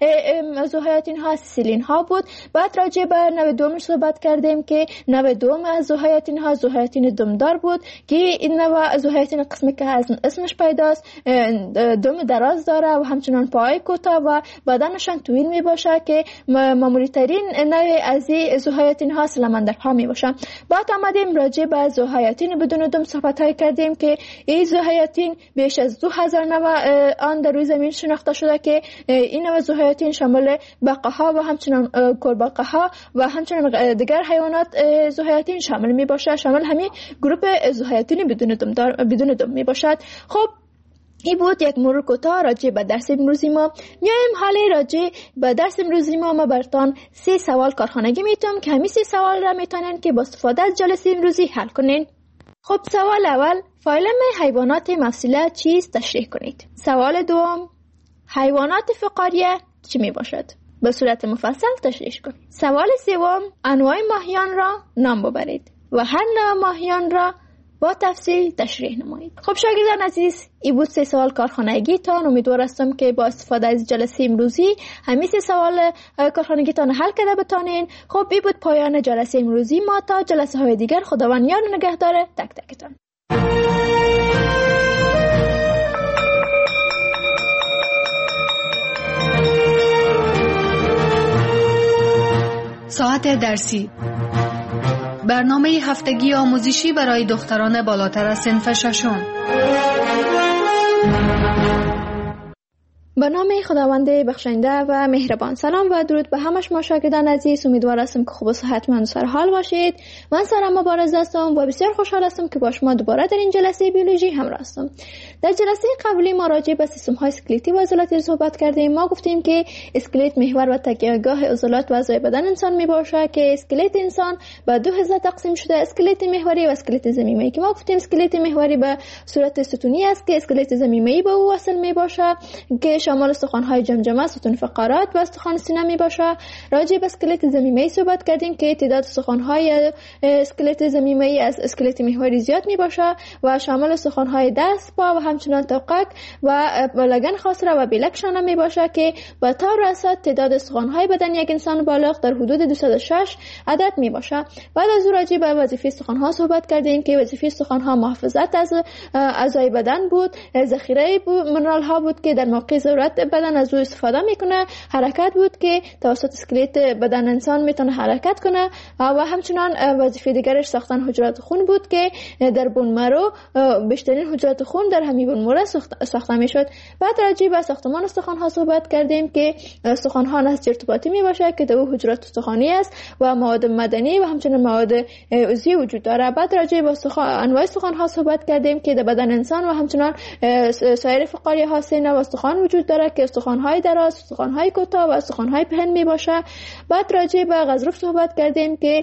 این ذوحیاتین ها سیلین ها بود. بعد راجع به نوع دوم صحبت کردیم که نوع دوم از ذوحیاتین ها ذوحیاتین دمدار بود که این نوع ذوحیاتین قسمی که از اسمش پیداست دم دراز داره و همچنان پای کوتاه و بدنشان طویل می باشه که معمولی ترین نوع از این ذوحیاتین ها سلمندرها می باشه. بعد آمدیم راجع به ذوحیاتین بدون دم صحبت های کردیم که این ذوحیاتین بیش از دو هزار نوع آن در روی زمین شناخته شده که این نوع ذوحیاتین شامل بقاها و همچنان کرباقاها و همچنان دیگر حیوانات ذوحیاتین شامل می باشه. شامل همین گروه ذوحیاتین بدون دم دار بدون دم می باشد. خب این بود یک مرور کوتاه راجع به درس امروزی ما. میایم حالا راجع به درس امروزی ما ما براتون سه سوال کارخانگی میتونم که همین سه سوال را میتونن که با استفاده از جلسه امروزی حل کنین. خب سوال اول: فایلم حیوانات مفصله چیست تشریح کنید. سوال دوم: حیوانات فقاریه چی می باشد؟ به صورت مفصل تشریح کنید. سوال سوم: انواع ماهیان را نام ببرید و هر نوع ماهیان را با تفصیل تشریح نمایید. خب شاگردان عزیز، این بود سه سوال کارخانگی تان. امیدوار هستم که با استفاده از جلسه امروزی همین سه سوال کارخانگی تان حل کرده بتانین. خب این بود پایان جلسه امروزی ما. تا جلسه های دیگر خداوند یار و نگهدار تک تکتان. ساعت درسی، برنامه هفتگی آموزشی برای دختران بالاتر از صنف ششم. به نام خداوند بخشنده و مهربان. سلام و درود به همه شما شاگردان عزیز. امیدوار هستم که خوب و صحتمند و سرحال باشید. من سارا مبارز هستم و بسیار خوشحال هستم که با شما دوباره در این جلسه بیولوژی همراه هستم. در جلسه قبلی ما راجع به سیستم های اسکلتی و عضلاتی صحبت کردیم. ما گفتیم که اسکلت محور و تکیهگاه عضلات و اعضای بدن انسان می باشه که اسکلت انسان به دو حصه تقسیم شده: اسکلت محوری و اسکلت ضمیمه‌ای. که ما گفتیم اسکلت محوری به صورت ستونی است که اسکلت ضمیمه‌ای به او وصل می باشه که شامل استخوان‌های جمجمه، ستون فقرات و استخوان سینه می باشه. راجع به اسکلت ضمیمه‌ای صحبت کردیم که تعداد استخوان‌های اسکلت ضمیمه‌ای از اسکلت محوری زیاد می باشه و شامل استخوان‌های دست، پا و همچنان توقک و لگن خاصره و بیلک شانه می باشه که به طور اساس تعداد استخوان‌های بدن یک انسان بالغ در حدود دویست و شش عدد می باشه. بعد از اون راجع به وظیفه استخوان‌ها صحبت کردیم که وظیفه استخوان‌ها محافظت از اعضای بدن بود، ذخیره منرال‌ها بود که در موقع ضرورت بدن از او استفاده میکنه، حرکت بود که توسط اسکلت بدن انسان میتونه حرکت کنه و همچنان وظیفه دیگرش ساختن حجرات خون بود که در بون مرو بیشترین حجرات خون در همین بون مرو ساخته میشد. بعد راجع به ساختمان استخوان‌ها صحبت کردیم که استخوان‌ها نسج ارتباطی می باشه که در او حجرات استخوانی است و مواد مدنی و همچنان مواد عضوی وجود داره. بعد راجع به انواع استخوان‌ها صحبت کردیم که در بدن انسان و همچنان سایر فقاریه‌ها سینه و استخوان وجود داره که استخوان‌های دراز، استخوان‌های کوتاه و استخوان‌های پهن می باشه. بعد راجع به غضروف صحبت کردیم که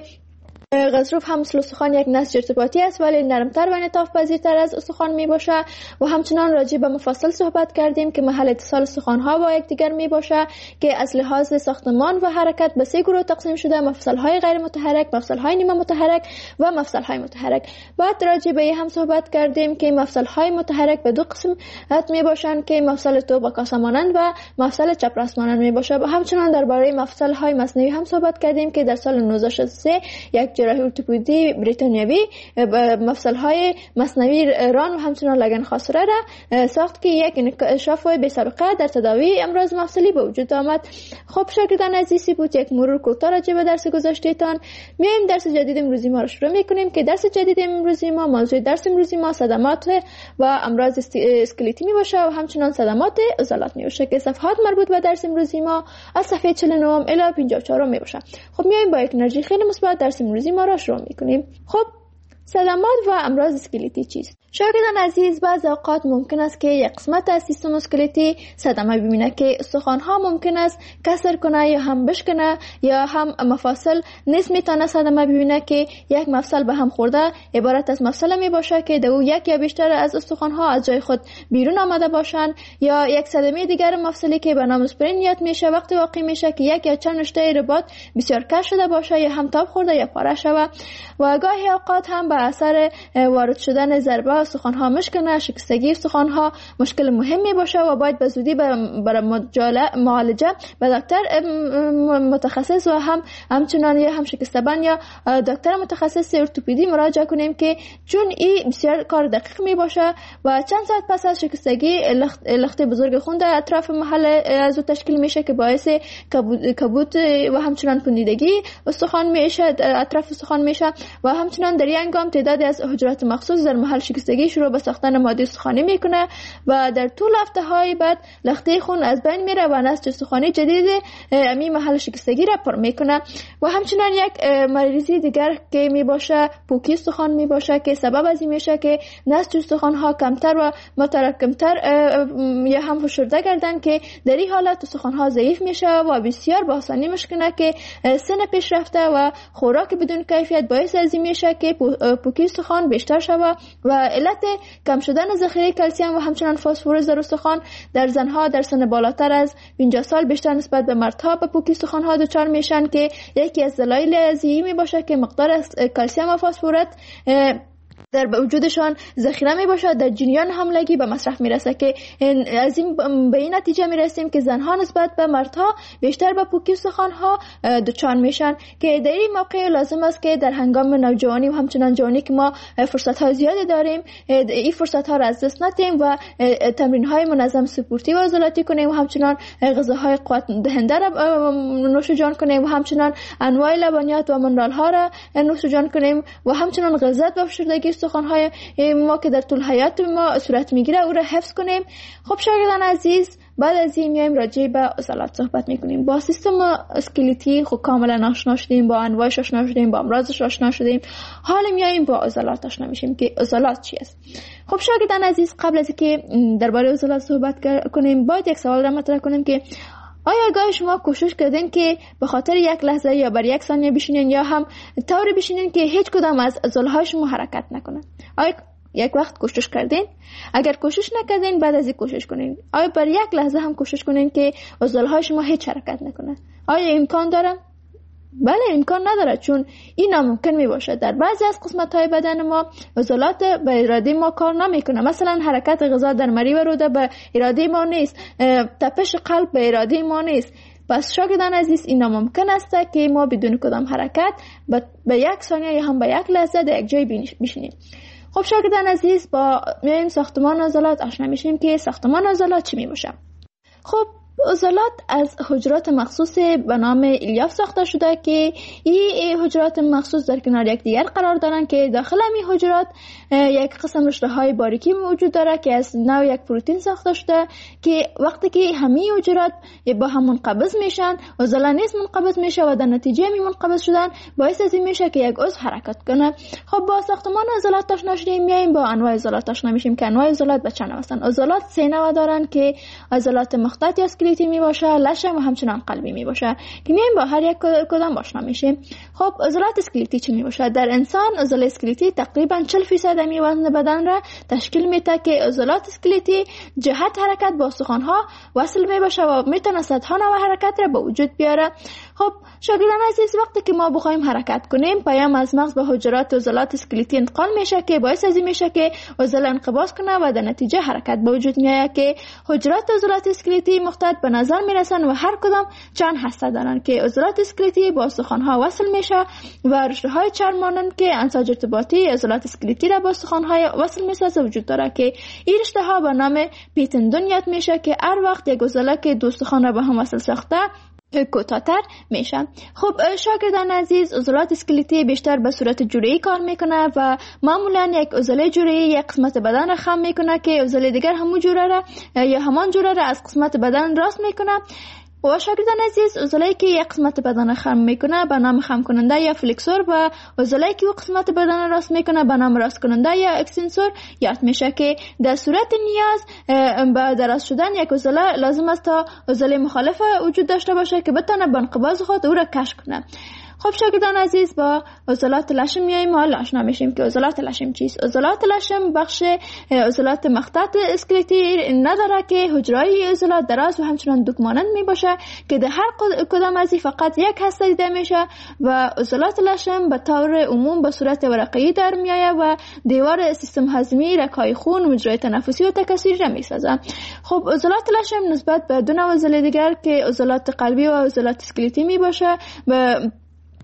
غضروف هم مثل استخوان یک نسج ارتباطی است ولی نرمتر و انعطاف پذیرتر از استخوان می باشه. و همچنان راجع به مفصل صحبت کردیم که محل اتصال استخوان‌ها با یکدیگر می باشه که از لحاظ ساختمان و حرکت به سه گروه تقسیم شده: مفصل‌های غیر متحرک، مفصل‌های نیمه متحرک و مفصل‌های متحرک. بعد راجع به هم صحبت کردیم که مفصل‌های متحرک به دو قسم می باشند که مفصل توپ و کاسه مانند و مفصل چپراست مانند می باشه. و همچنان درباره مفصل‌های مصنوعی هم صحبت کردیم که در سال نوزده شصت و سه یک جراحی ارتوپدی بریتانیایی مفصل‌های مصنوعی ران و همچنان لگن خاصره را ساخت که یک انکشاف بی سابقه در تداوی امراض مفصلی به وجود آمد. خب شاگردان عزیزی بود یک مرور کوتاه راجع به درس گذشته‌تان. میایم درس جدید امروزی ما را شروع می‌کنیم که درس جدید امروزی ما موضوع درس امروزی ما صدمات و امراض اسکلتی می باشه و همچنان صدمات عضلات می باشه که صفحات مربوط به درس امروزی ما از صفحه چهل و نه الی پنجاه و چهار می باشه. خب میایم با یک انرژی خیلی مثبت درس امروزی ما را شروع می‌کنیم. خب صدمات و امراض اسکلتی چیست؟ شاگردان عزیز، بعض اوقات ممکن است که یک قسمت از سیستم اسکلتی صدمه ببینه که استخوان‌ها ممکن است کسر کنه یا هم بشکنه یا هم مفاصل نیز میتونه صدمه ببینه که یک مفصل به هم خورده عبارت از مفصل می باشه که در او یک یا بیشتر از استخوان‌ها از جای خود بیرون آمده باشند، یا یک صدمه دیگر مفصلی که به نام اسپرین یاد میشه وقتی واقع میشه که یک یا چند رشته رباط بسیار کش شده باشه یا هم تاب خورده یا پاره شده و گاهی اوقات هم به اثر وارد شدن ضربه استخوان‌ها مشکنه. شکستگی استخوان‌ها مشکل مهمی باشه و باید به زودی برای معالجه به دکتر متخصص و هم همچنان یا هم شکستبان یا دکتر متخصص ارتوپدی مراجعه کنیم که چون این بسیار کار دقیق می باشه و چند ساعت پس از شکستگی لخت, لخت بزرگ خون در اطراف محل از او تشکیل میشه که باعث کبود و همچنان پوندیدگی استخوان میشه، اطراف استخوان میشه و همچنان در این هنگام تعدادی از حجرات مخصوص در محل شکستگی شروع به ساختن ماده استخوانی میکنه و در طول هفته های بعد لخته خون از بین میره و نسج استخوانی جدید امی محل شکستگی را پر میکنه. و همچنان یک مریضی دیگر که میباشه پوکی استخوان میباشه که سبب از این میشه که نسج استخوان ها کمتر و متراکمتر یا هم فشرده گردن که در این حالت استخوان ها ضعیف میشه و بسیار با آسانی مشکنه که سن پیش رفته و خوراک بدون کیفیت باعث از این میشه که پوکی استخوان بیشتر شود و علت کم شدن ذخیره کلسیم و همچنان فسفر در استخوان در زنها در سن بالاتر از پنجاه سال بیشتر نسبت به مردها به پوکی استخوان ها دچار میشن که یکی از دلایل از این می باشه که مقدار کلسیم و فسفر در وجودشان ذخیره می باشد در جریان حملگی به مصرف می رسه که از این به این نتیجه می رسیم که زنها نسبت به مردها بیشتر به پوکی استخوان ها دچار میشن که در این موقع لازم است که در هنگام نوجوانی و همچنان جوانی که ما فرصت های زیادی داریم این فرصت ها را از دست ندیم و تمرین های منظم سپورتی و عضلاتی کنیم و همچنان غذاهای قوت دهنده را نوش جان کنیم و همچنان انواع لبنیات و منرال ها را نوش جان کنیم و همچنان غلظت و فشردگی استخوان‌های ما که در طول حیات ما صورت میگیره او را حفظ کنیم. خب شاگردان عزیز، بعد از این میایم راجع به عضلات صحبت میکنیم. با سیستم اسکلتی خب کاملا آشنا شدیم، با انواعش آشنا شدیم، با امراضش آشنا شدیم. حالا میایم با عضلات آشنا میشیم که عضلات چی است. خب شاگردان عزیز، قبل از اینکه درباره عضلات صحبت کنیم باید یک سوال را مطرح کنیم که آیا گاهی شما کوشش کردین که به خاطر یک لحظه یا بر یک ثانیه بشینین یا هم طوری بشینین که هیچ کدام از عضله‌های شما حرکت نکنه؟ آیا یک وقت کوشش کردین؟ اگر کوشش نکردین بعد از این کوشش کنین. آیا بر یک لحظه هم کوشش کنین که عضله‌های شما هیچ حرکت نکنه؟ آیا امکان داره؟ بله امکان نداره، چون این ناممکن می باشه. در بعضی از قسمت های بدن ما عضلات به اراده ما کار نمیکنه. مثلا حرکت غذا در مری و روده به اراده ما نیست، تپش قلب به اراده ما نیست. پس شاگردان عزیز این ناممکن است که ما بدون کدام حرکت به یک ثانیه یا هم به یک لحظه در یک جای بشینیم. خب شاگردان عزیز با میایم ساختمان عضلات آشنا میشیم که ساختمان عضلات چی می باشه. خب عضلات از حجرات مخصوص به نام الیاف ساخته شده که این حجرات مخصوص در کنار یکدیگر قرار دارند که داخل همین حجرات یک قسم رشته های باریکی موجود داره که از نوع یک پروتئین ساخته شده که وقتی که همین حجرات با هم منقبض میشن عضله نیز منقبض میشه و در نتیجه همین منقبض شدن باعث از این میشه که یک عضو حرکت کنه. خب با ساختمان عضلات آشنا شدیم، میایم با انواع عضلات آشنا میشیم که انواع عضلات به چند نوع هستند. عضلات سه نوع دارن که عضلات مخطط یا اسکلتی می باشه، لشم و همچنان قلبی می باشه که میایم با هر یک کدام آشنا میشیم. خب عضلات اسکلتی چی می باشه؟ در انسان عضله اسکلتی تقریبا چهل درصد می وزن بدن را تشکیل میده که عضلات اسکلتی جهت حرکت با استخوان ها وصل می باشه و میتونه صدها نوع حرکت را به وجود بیاره. خب شاگردان عزیز وقتی که ما بخوایم حرکت کنیم پیام از مغز به حجرات عضلات اسکلتی انتقال میشه که باعث از این میشه که عضله انقباض کنه و در نتیجه حرکت به وجود میاد که حجرات عضلات اسکلتی مخطط به نظر میرسن و هر کدام چند هسته دارن که عضلات اسکلتی با استخوان ها وصل میشه و رشته های چرم مانند که انساج ارتباطی عضلات اسکلتی را با استخوان های وصل میسازه وجود داره که این رشته ها به نام پی تندون یاد میشه که هر وقت یک عضله که دو استخوان را به هم وصل ساخته کوتاه‌تر میشه. خب شاگردان عزیز عضلات اسکلتی بیشتر به صورت جوری کار میکنه و معمولا یک عضله جوری یک قسمت بدن را خم میکنه که عضله دیگر همون جوره را یا همان جوره را از قسمت بدن راست میکنه. و شاگردان عزیز عضله‌ای که یک قسمت بدن خم میکنه به نام خم کننده یا فلکسور و عضله‌ای که یک قسمت بدن راست میکنه به نام راست کننده یا اکستنسور یاد میشه که در صورت نیاز به دراز شدن یک عضله لازم است تا عضله مخالف وجود داشته باشه که بتونه به انقباض خود او را کش کنه. خب شاگردان عزیز با عضلات لشم میایم حالا آشنا میشیم که عضلات لشم چیست. عضلات لشم بخش عضلات مخطط اسکلتی نداره که حجرهای عضلات دراز و همچنان دوک مانند میباشه که در هر کدام از این فقط یک هسته دیده میشه و عضلات لشم به طور عموم به صورت ورقه‌ای در میآید و دیوار سیستم هضمی، رگ‌های خون، مجرای تنفسی و تکثیری را میسازه. خب عضلات لشم نسبت به دو نوع عضله دیگر که عضلات قلبی و عضلات اسکلتی میباشه به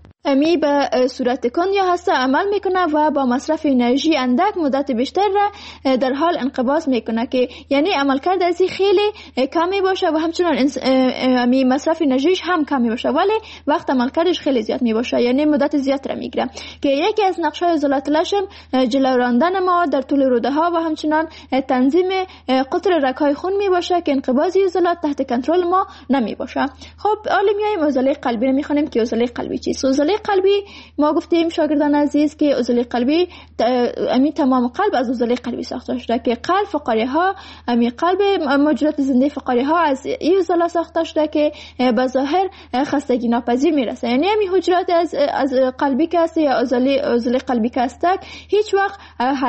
امی به صورت کند یا هسته عمل میکنه و با مصرف انرژی اندک مدت بیشتر را در حال انقباض میکنه که یعنی عملکرد از این خیلی کمی باشه و همچنان امی مصرف انرژیش هم کمی باشه ولی وقت عملکردش خیلی زیاد میباشه یعنی مدت زیاد را میگیره که یکی از نقش‌های عضلات لشم جلو راندن مواد در طول روده ها و همچنان تنظیم قطر رگ‌های خون میباشه که انقباض عضلات تحت کنترل ما نمیباشه. خب حالا میایم عضله قلبی رو میخونیم که عضله قلبی چیست. عضله قلبی ما گفتیم شاگردان عزیز که عضله قلبی امی تمام قلب از عضله قلبی ساخته شده که قلب فقاره ها امی قلب موجودات زنده فقاره ها از این عضله ساخته شده که به ظاهر خستگی ناپذیر میرسه یعنی امی حجرات از از قلبی که است یا عضله عضله قلبی که است هیچ وقت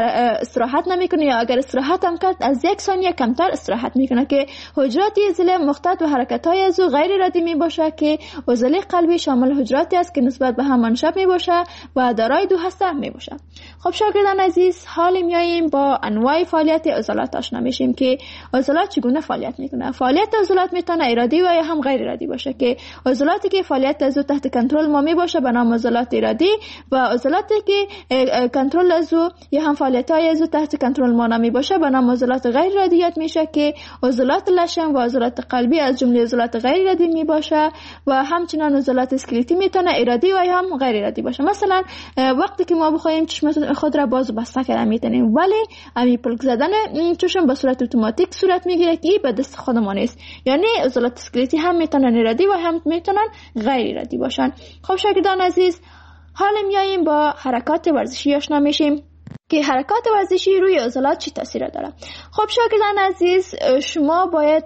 استراحت نمیکنه یا اگر استراحت هم کرد از یک ثانیه کمتر استراحت میکنه که حجرات عضله مخطط و حرکت های از او غیر ارادی میباشه که عضله قلبی شامل حجراتی است که نسبت به هم منشأ میباشه و دارای دو هسته میباشه. خب شاگردان عزیز حال میاییم با انواع فعالیت عضلات آشنا میشیم که عضلات چگونه فعالیت میکنه. فعالیت عضلات میتونه ارادی و یا هم غیر ارادی باشه که عضلاتی که فعالیت از او تحت کنترل ما میباشه به نام عضلات ارادی و عضلاتی که کنترل از او یا هم فعالیت های از او تحت کنترل ما نمیباشه به نام عضلات غیر ارادی یاد میشه که عضلات لشم و عضلات قلبی از جمله عضلات غیر ارادی میباشه و همچنان عضلات اسکلتی میتونه ارادی و یا هم غیر ارادی باشه. مثلا وقتی که ما بخوایم چشم خود را باز و بسته کردن میتونیم ولی امی پلک زدن چشم به صورت اتوماتیک صورت میگیره که به دست خود ما نیست یعنی عضلات اسکلتی هم میتونن ارادی و هم میتونن غیر ارادی باشن. خب شاگردان عزیز حالا میاییم با حرکات ورزشی آشنا میشیم که حرکات ورزشی روی عضلات چی تاثیر داره. خب شاگردان عزیز شما باید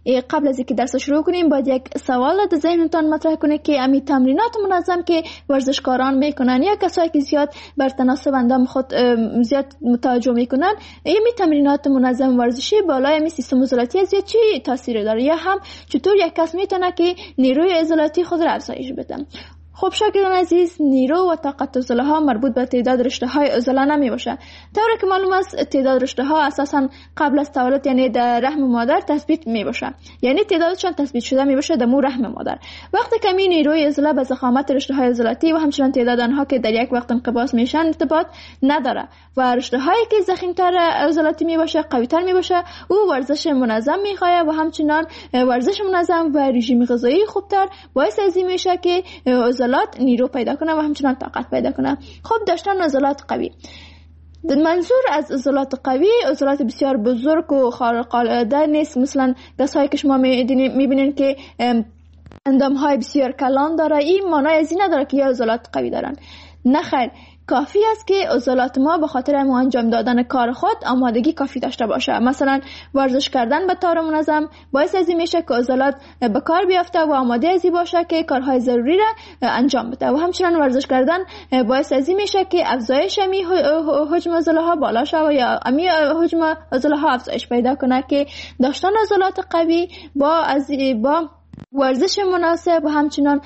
قبل از اینکه درس شروع کنیم باید یک سوال در ذهنتان مطرح کنید که امی تمرینات منظم که ورزشکاران میکنن یا کسایی که زیاد بر تناسب اندام خود زیاد متوجه میکنن، امی تمرینات منظم ورزشی بالای امی سیستم عضلاتی زیاد چی تاثیر داره یا هم چطور یک کس میتونه که نیروی عضلاتی خود را افزایش بده. خب شاگردان عزیز، نیرو و طاقت عضله ها مربوط به تعداد رشته های عضله نمی باشه. طوری که معلوم است تعداد رشته ها اساسا قبل از تولد یعنی در رحم مادر تثبیت می باشه، یعنی تعدادشان تثبیت شده می باشه در مو رحم مادر. وقتی که می نیروی عضله به ضخامت رشته های عضلاتی و همچنین تعداد آنها که در یک وقت انقباض میشن ارتباط نداره و رشته هایی که ضخیم‌تر عضلاتی می باشه قوی‌تر می باشه، او ورزش منظم میخواد و همچنین ورزش منظم و رژیم غذایی خوبتر باعث از این میشه که عضلات نیرو پیدا کنه و همچنان طاقت پیدا کنه. خب داشتن عضلات قوی، منظور از عضلات قوی عضلات بسیار بزرگ و خارق العاده نیست، مثلا کسایی که شما میبینین که اندام های بسیار کلان داره، این معنی از این نداره که یا عضلات قوی دارن. نه خیر، کافی است که عضلات ما به خاطر انجام دادن کار خود آمادگی کافی داشته باشه. مثلا ورزش کردن به طور منظم باعث از این میشه که عضلات به کار بیافته و آماده از این باشه که کارهای ضروری را انجام بده و همچنین ورزش کردن باعث از این میشه که افزایش می حجم عضله ها بالا شود یا می حجم عضله ها افزایش پیدا کنه که داشتن عضلات قوی با از با ورزش مناسب و همچنین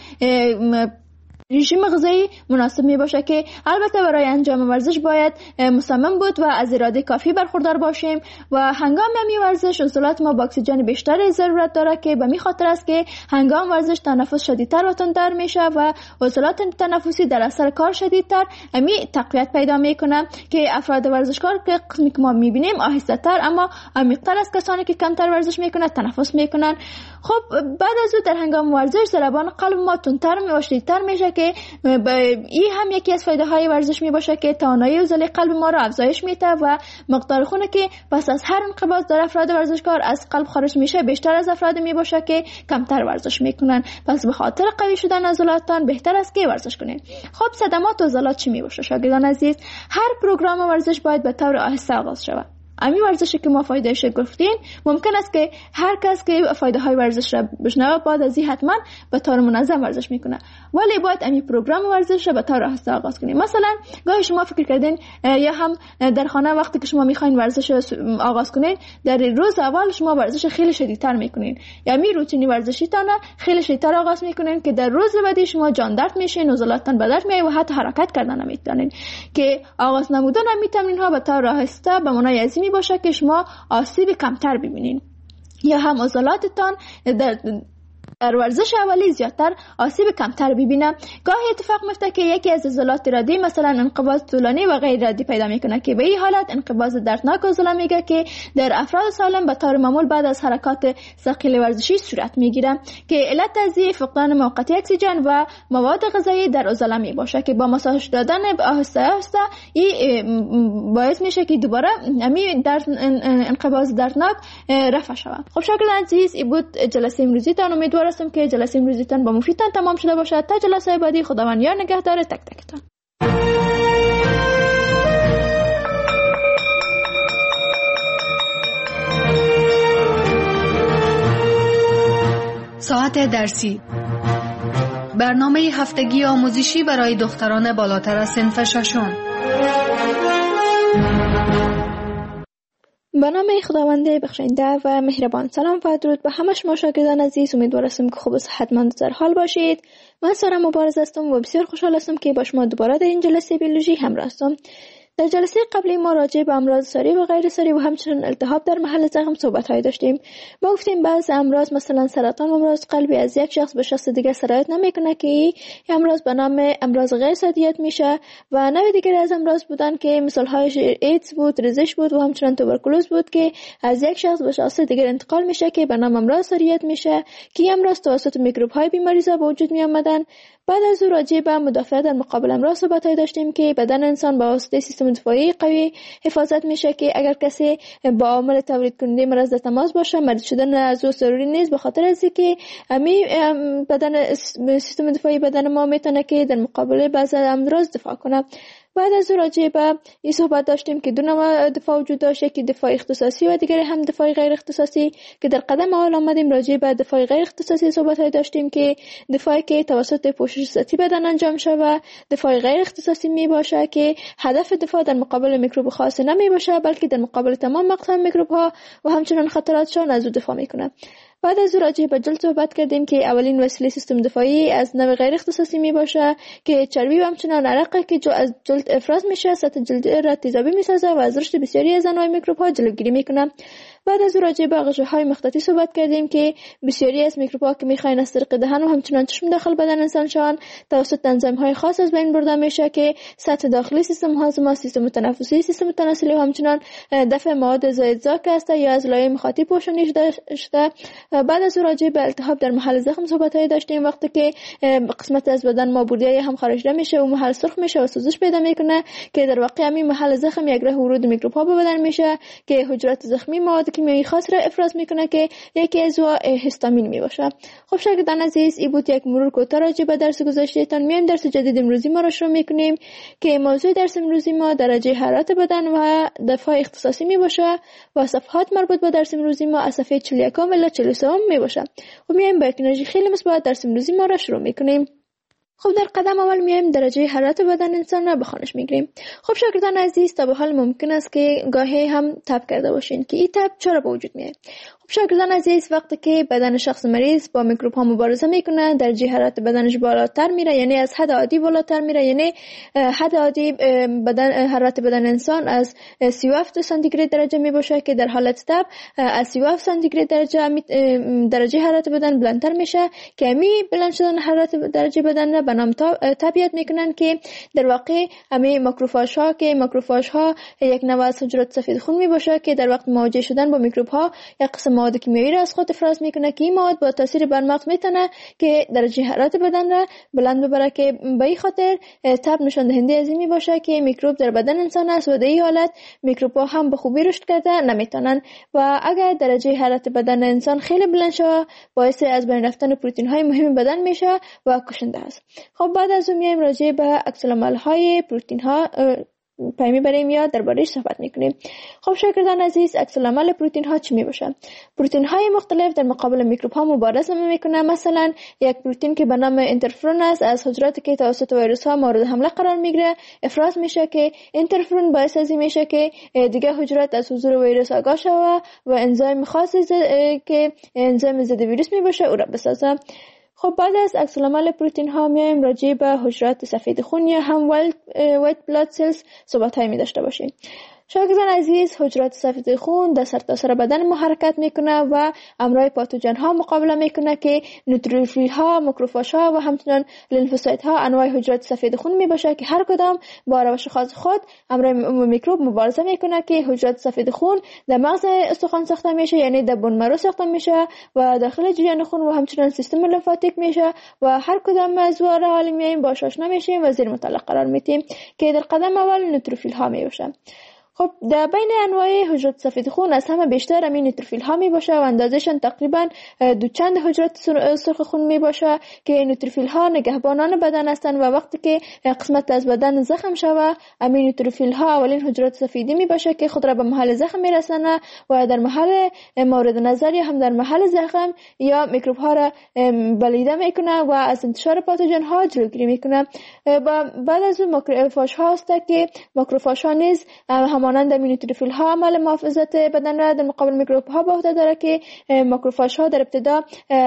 رژیم غذایی مناسب می باشه که البته برای انجام ورزش باید مصمم بود و از اراده کافی برخوردار باشیم و هنگام می ورزش عضلات ما با اکسیژن بیشتری ضرورت داره که به می خاطر است که هنگام ورزش تنفس شدیدتر و تندتر میشه و عضلات تنفسی در اثر کار شدیدتر امی تقویت پیدا میکنه که افراد ورزشکار که قسمی که ما میبینیم آهسته تر اما عمیق‌تر از کسانی که کمتر ورزش میکنن تنفس میکنن. خب بعد از او در هنگام ورزش ضربان قلب ما تندتر و شدیدتر میشه که این هم یکی از فایده های ورزش می باشه که توانایی عضله قلب ما را افزایش میده و مقدار خون که پس از هر انقباض در افراد ورزشکار از قلب خارج میشه بیشتر از افراد می باشه که کمتر ورزش میکنن. پس به خاطر قوی شدن عضلاتتان بهتر است که ورزش کنید. خب صدمات عضلات چی می باشه شاگردان عزیز؟ هر پروگرام ورزش باید به طور آهسته آغاز شود. امی ورزشی که ما فایدهش گفتیم ممکن است که هر کس که فایده های ورزش را بشنوه بعد از این حتما به طور منظم ورزش میکنه، ولی باید امی پروگرام ورزش را به طور آهسته آغاز کنیم. مثلا گاهی شما فکر کردین یا هم در خانه وقتی که شما میخواین ورزش آغاز کنین در روز اول شما ورزش خیلی شدیدتر میکنین یا می روتینی ورزشی تانه خیلی شدیدتر آغاز میکنین که در روز بعدی شما جان درد میشین، عضلاتتان به درد میای و حتی حرکت کردن نمیتونین. که آغاز نمودن امی تمرین ها به طور آهسته به معنای ازی باشه که شما آسیب کمتر ببینین یا هم عضلاتتان در در ورزش اولی زیادتر آسیب کمتر ببینه. گاهی اتفاق میفته که یکی از عضلات ردی مثلا انقباض طولانی و غیر ردی پیدا میکنه که به این حالت انقباض دردناک عضله میگه که در افراد سالم به طور معمول بعد از حرکات ثقیل ورزشی صورت میگیره که علت از فقدان موقتی اکسیژن و مواد غذایی در عضله می باشه که با ماساژ دادن آهسته آهسته این باعث میشه که دوباره همین درد انقباض دردناک رفع شود. خب شاگردان عزیز این بود جلسه امروزیتان. امیدوارم که جلسه امروزیتان با مفیدتان تمام شده باشد. تا جلسه بعدی خداوند یار نگهدار تک تکتان. ساعت درسی، برنامه هفتگی آموزشی برای دختران بالاتر از صنف ششم. به نام خداوند بخشنده و مهربان. سلام و درود به همه شما شاگردان عزیز. امیدوارم که خوب و صحتمند در حال باشید. من سارا مبارز هستم و بسیار خوشحال هستم که با شما دوباره در این جلسه بیولوژی همراه هستم. در جلسه قبلی ما راجع به امراض ساری و غیر ساری و همچنین التهاب در محل زخم صحبت‌های داشتیم. ما گفتیم بعضی امراض مثلا سرطان و امراض قلبی از یک شخص به شخص دیگر سرایت نمیکنه که این امراض به نام امراض غیر ساری میشه و نوع دیگر از امراض بودن که مثال‌هایش ایدز بود، ریزش بود و همچنین توبرکولوز بود که از یک شخص به شخص دیگر انتقال میشه که به نام امراض ساری میشه که امراض توسط میکروب‌های بیماریزا به وجود میآمدن. بعد از او راجع به مدافعت در مقابل امراض صحبت‌های داشتیم که بدن انسان با واسطه سیستم دفاعی قوی حفاظت میشه که اگر کسی با عامل تولید کننده مرض در تماس باشه مریض شدن از او ضروری نیست، به خاطر از اینکه امی بدن سیستم دفاعی بدن ما میتونه که در مقابل بعضی امراض دفاع کنه. بعد از راجع به این صحبت داشتیم که دو نوع دفاع وجود داشته که دفاع اختصاصی و دیگری هم دفاع غیر اختصاصی، که در قدم اول آمدیم راجع به دفاع غیر اختصاصی صحبت های داشتیم که دفاعی که توسط پوشش سطحی بدن انجام شده و دفاع غیر اختصاصی می باشه که هدف دفاع در مقابل میکروب خاص نمی باشه بلکه در مقابل تمام اقسام میکروب ها و همچنان خطراتشان از او دفاع میکنه. بعد از راجع به جلد صحبت کردیم که اولین وسیله سیستم دفاعی از نوع غیر اختصاصی می باشه که چربی و همچنان عرقه که جو از جلد افراز میشه، سطح جلد را تیزابی میسازه و از رشد بسیاری از انواع میکروب ها جلوگیری میکنه. بعد از راجع به غشاهای مخططی صحبت کردیم که بسیاری از میکروب ها که میخواین از طریق دهن و همچنان چشم داخل بدن انسان شوند توسط انزیم های خاص از بین برده میشه که سطح داخلی سیستم هاضمه، سیستم تنفسی، سیستم تناسلی و همچنان دفع مواد زایدزاک است یا از لایه مخاطی پوشانده شده. بعد از راجع به التهاب در محل زخم صحبت های داشتیم، وقتی که قسمت از بدن ما بوریه هم خارجده میشه و محل سرخ میشه و سوزش پیدا میکنه که در واقع همین محل زخم یک راه ورود میکروب ها به بدن میشه که حجرات زخمی مواد کیمیایی خاص را افراز میکنه که یکی از اونها هیستامین می باشه. خب شاگردان عزیز، این بود یک مرور کوتاه راجع به درس گذشتهتان. میایم درس جدید امروزی ما را شروع میکنیم که موضوع درس امروزی ما درجه حرارت بدن و دفاع اختصاصی می باشه و صفحات مربوط به درس امروزی ما از صفحه چهل و یک الی چهل و سه می باشه. خب میایم با انرژی خیلی مثبت درس امروزی ما را شروع میکنیم. خب در قدم اول میایم درجه حرارت بدن انسان را به خانش میگیریم. خب شاگردان عزیز، تا به حال ممکن است که گاهی هم تب کرده باشین که این تب چرا به وجود میاد. خب شاگردان عزیز، وقتی که بدن شخص مریض با میکروب ها مبارزه میکنه درجه حرارت بدنش بالاتر میره، یعنی از حد عادی بالاتر میره، یعنی حد عادی بدن حرارت بدن انسان از سی و هفت سانتیگراد درجه میباشه که در حالت تب از سی و هفت سانتیگراد درجه درجه حرارت بدن بلندتر میشه که می بلند شدن حرارت درجه بدن به نام تبعیت میکنن که در واقع همه ماکروفاژ ها که ماکروفاژ ها یک نوع از حجرات سفید خون میباشه که در وقت مواجه شدن با میکروب ها یک قسم مواد کیمیایی را از خود افراز میکنه که این مواد با تاثیر بر مغز میتونه که درجه حرارت بدن را بلند ببره که به این خاطر تب نشان دهنده از این میباشه که میکروب در بدن انسان است و در این حالت میکروب ها هم به خوبی رشد کرده نمیتونن و اگر درجه حرارت بدن انسان خیلی بلند شه باعث از بین رفتن پروتئین های مهم بدن میشه و کشنده است. خب بعد از اون میایم راجع به عکس العمل های پروتئین ها پای میبریم یا درباره‌اش صحبت میکنیم. خب شاگردان عزیز، عکس العمل پروتئین ها چی میباشه؟ پروتئین های مختلف در مقابل میکروب ها مبارزه میکنه. مثلا یک پروتئین که به نام اینترفرون است از حجراتی که توسط ویروس ها مورد حمله قرار میگیره افراز میشه که اینترفرون باعث از این میشه که دیگه حجرات از حضور ویروس آگاه شوه و انزیم خاصی که انزیم ضد ویروس میباشه او را بسازه. خب بعد از عکس العمل پروتئین ها میایم راجع به حجرات سفید خون یا هم وایت بلاد سلز صحبت های می داشته باشیم. شاگردان عزیز، حجرات سفید خون در سرتاسر بدن ما حرکت میکنه و امراض پاتوژن ها مقابله میکنه که نوتروفیل ها، ماکروفاژ ها و همچنین لنفوسایت ها انواع حجرات سفید خون میباشه که هر کدام با روش خاص خود امراض میکروب مبارزه میکنه که حجرات سفید خون در مغز استخوان ساخته میشه، یعنی در بون مرو ساخته میشه و داخل جریان خون و همچنین سیستم لمفاتیک میشه و هر کدام از اونها حالی میایم باش آشنا میشیم و زیر مطالعه قرار میدیم که در قدم اول نوتروفیل ها میباشه. خب در بین انواع حجرات سفید خون از همه بیشتر همین نوتروفیل ها می باشه و اندازهشان تقریبا دو چند حجرات سرخ خون می باشه که نوتروفیل ها نگهبانان بدن هستند و وقتی که قسمت از بدن زخم شوه همین نوتروفیل ها اولین حجرات سفیدی می باشه که خود را به محل زخم می رسانه و در محل مورد نظر یا هم در محل زخم یا میکروب ها را بلیده میکنه و از انتشار پاتوژن ها جلوگیری میکنه. بعد از اون ماکروفاژ ها است که ماکروفاژ ها نیز همانند نوتروفیل ها عمل محافظت بدن را در مقابل میکروب ها به عهده داره که ماکروفاژ ها در ابتدا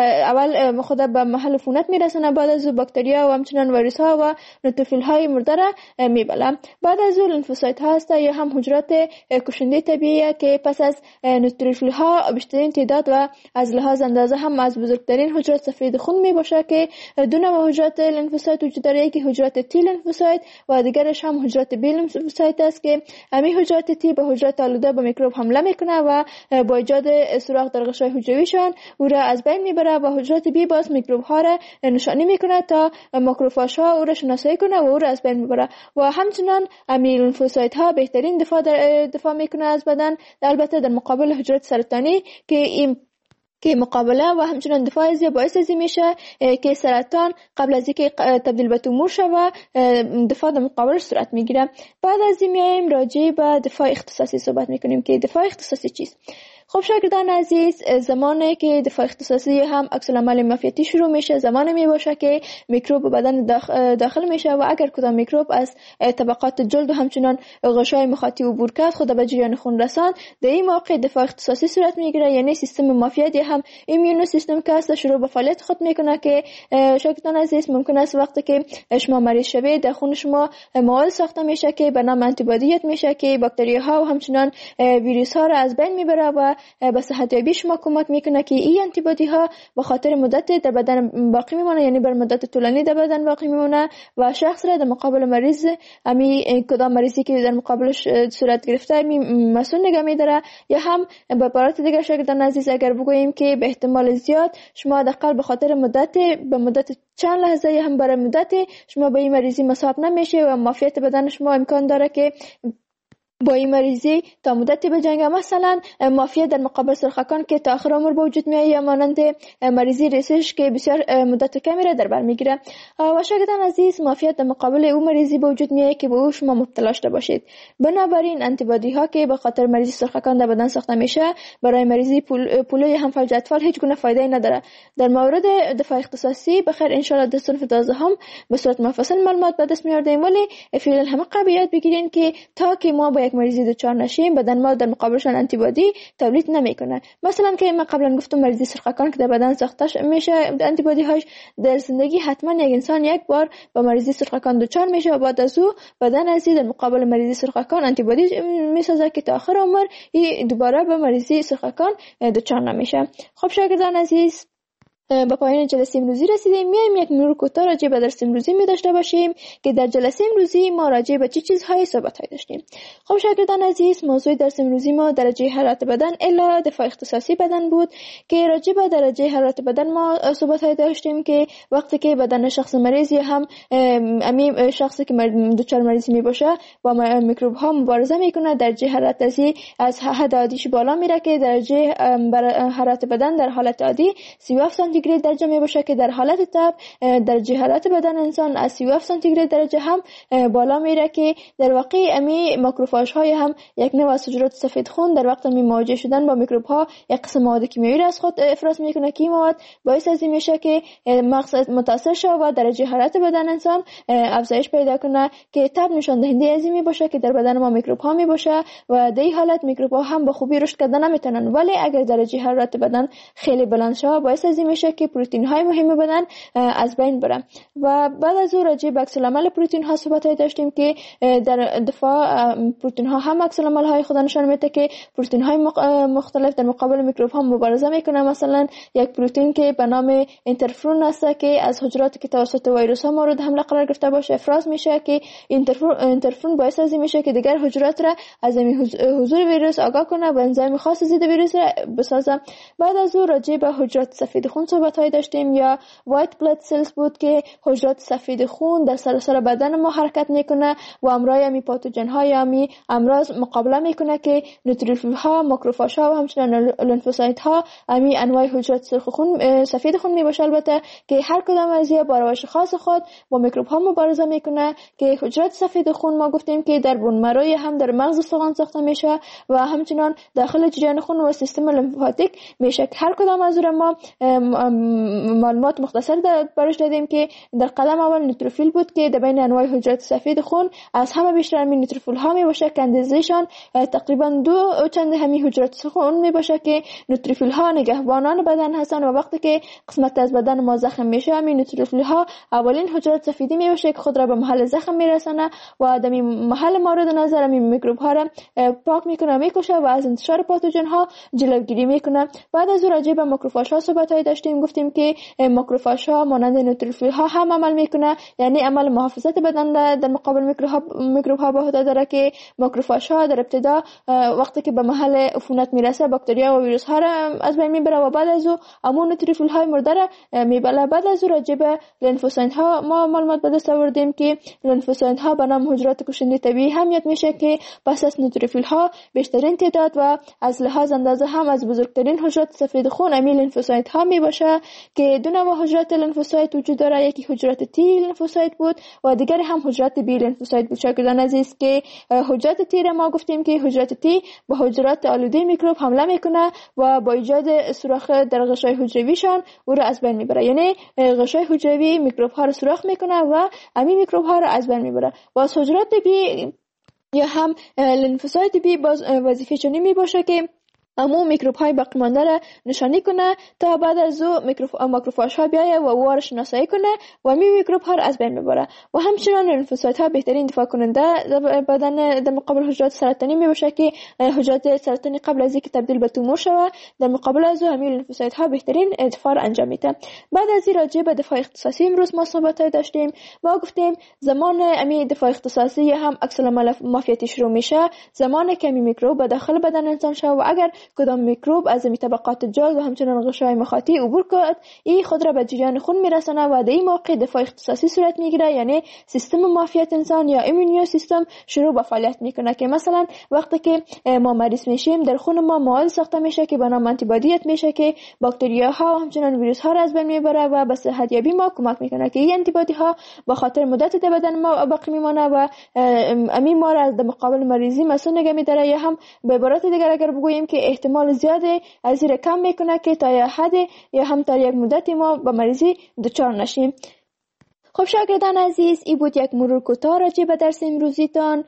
اول خود به محل عفونت میرسونه، بعد از اون باکتریا و همچنین ویروس ها و نوتروفیل های مرده را میبلن. بعد از اون لنفوسایت ها است یا هم حجرات کشنده طبیعی که پس از نوتروفیل ها بیشترین تعداد و از لحاظ اندازه هم از بزرگترین حجرات سفید خون میباشه که دو نوع حجرات لنفوسایت وجود داره، یکی حجرات تی لنفوسایت و دیگرش هم حجرات بی لنفوسایت است که همین حجرات تی به حجرات آلوده به میکروب حمله میکنه و با ایجاد سوراخ در غشای حجرویشان او را از بین میبره و حجرات بی باز میکروب ها را نشانی میکنه تا ماکروفاژ ها او را شناسایی کنه و او را از بین میبره و همچنان همین لنفوسایت ها بهترین دفاع در دفاع میکنه از بدن، البته در مقابل حجرات سرطانی که این که مقابله و همچنان دفاع از باعث از میشه که سرطان قبل از اینکه تبدیل به تومور شوه دفاع در مقابلش صورت میگیره. بعد از این میایم راجع به دفاع اختصاصی صحبت میکنیم که دفاع اختصاصی چیست. خب شاگردان عزیز، زمانی که دفاع اختصاصی هم عکس العمل معافیتی شروع میشه زمانی می باشه که میکروب به بدن داخل میشه و اگر کدام میکروب از طبقات جلد و همچنان غشای مخاطی عبور کرد خود به جریان خون رساند، در این موقع دفاع اختصاصی صورت میگیره، یعنی سیستم معافیتی هم ایمیون سیستم که است شروع به فعالیت خود میکنه که شاگردان عزیز ممکن است وقتی که شما مریض شوید در خون شما مواد ساخته میشه که به نام آنتیبادیت میشه که باکتری ها و همچنان ویروس ها را از بین میبره و به صحت یابی شما کمک میکنه که این آنتیبادی ها به خاطر مدت در بدن باقی میمونه، یعنی بر مدت طولانی در بدن باقی میمونه و شخص را در مقابل مریض امی کدام مریضی که در مقابلش صورت گرفته می مسئول نگه میداره. یا هم به عبارت دیگر شاگردان عزیز اگر بگوییم که به احتمال زیاد شما حداقل به خاطر مدت به مدت چند لحظه یا هم برای مدت شما به این مریضی مصاب نمیشه و معافیت بدن شما امکان داره که با این مریضی تا مدتی بجنگه. مثلا معافیت در مقابل سرخکان که تا آخر عمر به وجود میاد یا مانند مریضی ریسش که بسیار مدت کمی را در بر میگیره. و شاگردان عزیز معافیت در مقابل او مریضی به وجود میاد که به او شما مبتلا شده باشید. بنابراین آنتیبادی ها که به خاطر مریضی سرخکان در بدن ساخته میشه برای مریضی پول پولوی هم فلج اطفال هیچ گونه فایده نداره. در مورد دفاع اختصاصی بخیر ان شاء الله در صنف دوازدهم به صورت مفصل معلومات به دست میاریم، ولی فعلا همه قبیات بگیرین که تا که ما با یک مریضی دچار نشیم بدن ما در مقابلشان آنتیبادی تولید نمیکنه. مثلا که من قبلا گفتم مریضی سرخکان که در بدن ساخته میشه آنتیبادی هاش در زندگی حتما یک انسان یک بار با مریضی سرخکان دچار میشه و بعد از او بدن از در مقابل مریضی سرخکان آنتیبادی میسازه که تا آخر عمر دوباره به مریضی سرخکان دچار نمیشه. خب شاگردان عزیز، با پایان جلسه امروزی رسیدیم. میایم یک مرور کوتاه راجع به درس امروزی می داشته باشیم که در جلسه امروزی ما راجع به چه چیزهای صحبت های داشتیم. خب شاگردان عزیز، موضوع درس امروزی ما درجه حرارت بدن الا دفاع اختصاصی بدن بود که راجع به درجه حرارت بدن ما صحبت های داشتیم که وقتی که بدن شخص مریض یا هم امیم شخصی که دچار مریضی می باشه با میکروب ها مبارزه میکنه، درجه حرارت از حد عادیش بالا میره که درجه حرارت بدن در حالت عادی سی و هفت سانتیگراد درجه می باشه که در حالت تب درجه حرارت بدن انسان از سی و هفت سانتیگراد درجه هم بالا میره که در واقع امی ماکروفاژ های هم یک نوع از حجرات سفید خون در وقت می مواجه شدن با میکروب ها یک قسم مواد کیمیایی را از خود افراز میکنه که این مواد باعث از این میشه که مغز متاثر شه و درجه حرارت بدن انسان افزایش پیدا کنه که تب نشان دهنده از این می باشه که در بدن ما میکروب ها می باشه و در این حالت میکروب ها هم به خوبی رشد کردن نمیتونن، ولی اگر درجه حرارت بدن خیلی بلند شه باعث از این میشه که پروتئین های مهم بدن از بین بره. و بعد از اون راجع به عکس العمل پروتئین ها صحبت داشتیم که در دفاع پروتئین ها هم عکس العمل های خود نشان میده که پروتئین های مختلف در مقابل میکروب ها مبارزه میکنه. مثلا یک پروتئین که به نام اینترفرون است که از حجراتی که توسط ویروس ها مورد حمله قرار گرفته باشه افراز میشه که اینترفرون باعث از این میشه که دیگر حجرات را از حضور ویروس آگاه کنه و انزایم خاص ضد ویروس را بسازه. بعد از اون راجع به حجرات سفید خون صحبت های داشتیم یا وایت بلاد سلز بود که حجرات سفید خون در سراسر بدن ما حرکت میکنه و امرای امی پاتوژن های امی امراض مقابله میکنه که نوتروفیل ها، ماکروفاژ ها و همچنین لنفوسایت ها امی انواع حجرات سرخ خون سفید خون میباشه، البته که هر کدام از اینها با روش خاص خود با میکروب ها مبارزه میکنه که حجرات سفید خون ما گفتیم که در بون مروی هم در مغز استخوان ساخته میشه و همچنین داخل جریان خون و سیستم لمفاتیک میشه. هر کدام از ما معلومات مختصر برش دادیم که در قدم اول نوتروفیل بود که در بین انواع حجرات سفید خون از همه بیشتر همین نوتروفیل ها می باشه که اندازه‌شان تقریبا دو چند همین حجرات خون می باشه که نوتروفیل ها نگهبانان بدن هستند و وقتی که قسمت از بدن ما زخم میشه همین نوتروفیل ها اولین حجرات سفیدی می باشه که خود را به محل زخم میرسونه و در محل مورد نظر همین میکروب ها را پاک میکنه میکشه و از انتشار پاتوژن ها جلوگیری میکنه. بعد از راجع به ماکروفاژ ها صحبت های داشتیم داشتیم گفتیم که ماکروفاژ ها مانند نوتروفیل ها هم عمل میکنه، یعنی عمل محافظت بدن در مقابل میکروب ها به عهده داره که ماکروفاژ ها در ابتدا وقتی که به محل عفونت میرسه باکتریا و ویروس ها را از بین میبره و بعد از او همون نوتروفیل های مرده را میبله. بعد از او راجع به لنفوسایت ها ما معلومات به دست آوردیم که لنفوسایت ها به نام حجرات کشنده طبیعی اهمیت میشه که پس از نوتروفیل ها بیشترین تعداد و از لحاظ اندازه هم از بزرگترین حجرات سفید خون امی لنفوسایت ها می باشه که دو نوع حجرات لنفوسایت وجود داره، یکی حجرات تی لنفوسایت بود و دیگری هم حجرات بی لنفوسایت بود. شاگردان عزیز که حجرات تی را ما گفتیم که حجرات تی به حجرات آلوده میکروب حمله میکنه و با ایجاد سوراخ در غشای حجرویشان او را از بین میبره، یعنی غشای حجروی میکروب ها را سوراخ میکنه و امی میکروب ها را از بین میبره. و از حجرات بی یا هم لنفوسایت بی باز وظیفه چنین می باشه که امو میکروب های باقی مانده را نشانی کنه تا بعد از او ماکروفاژ ها بیایه و او را شناسایی کنه و می میکروب ها را از بین ببره. و همچنان لنفوسایت ها بهترین دفاع کننده بدن در مقابل حجرات سرطانی می باشه که حجرات سرطانی قبل از اینکه تبدیل به تومور شود در مقابل از او همین لنفوسایت ها بهترین دفاع را انجام میده. بعد از این راجع به دفاع اختصاصی امروز ما صحبت داشتیم. ما گفتیم زمان امی دفاع اختصاصی یا هم عکس العمل مافیتی شروع میشه زمانی که می میکروب به داخل بدن انسان شود و اگر کدام میکروب از می طبقات جلد و همچنان غشای مخاطی عبور کرد این خود را به جریان خون میرسانه و در این موقع دفاع اختصاصی صورت میگیره، یعنی سیستم معافیت انسان یا ایمونیو سیستم شروع به فعالیت میکنه که مثلا وقتی که ما مریض میشیم در خون ما مواد ساخته میشه که به نام آنتی بادیت میشه که باکتریا ها و همچنان ویروس ها را از بین میبره و به صحت یابی ما کمک میکنه که این آنتی بادی ها با خاطر مدت در بدن ما باقی میمونه و امی ما را از مقابل مریضی مسئول نگه میداره. یا هم به عبارت دیگر اگر بگوییم که احتمال زیاده از زیر کم میکنه که تا یه حد یا هم تا یک مدتی ما به مریضی دچار نشیم. خب شاگردان عزیز این بود یک مرور کوتاه راجع به درس امروزیتان.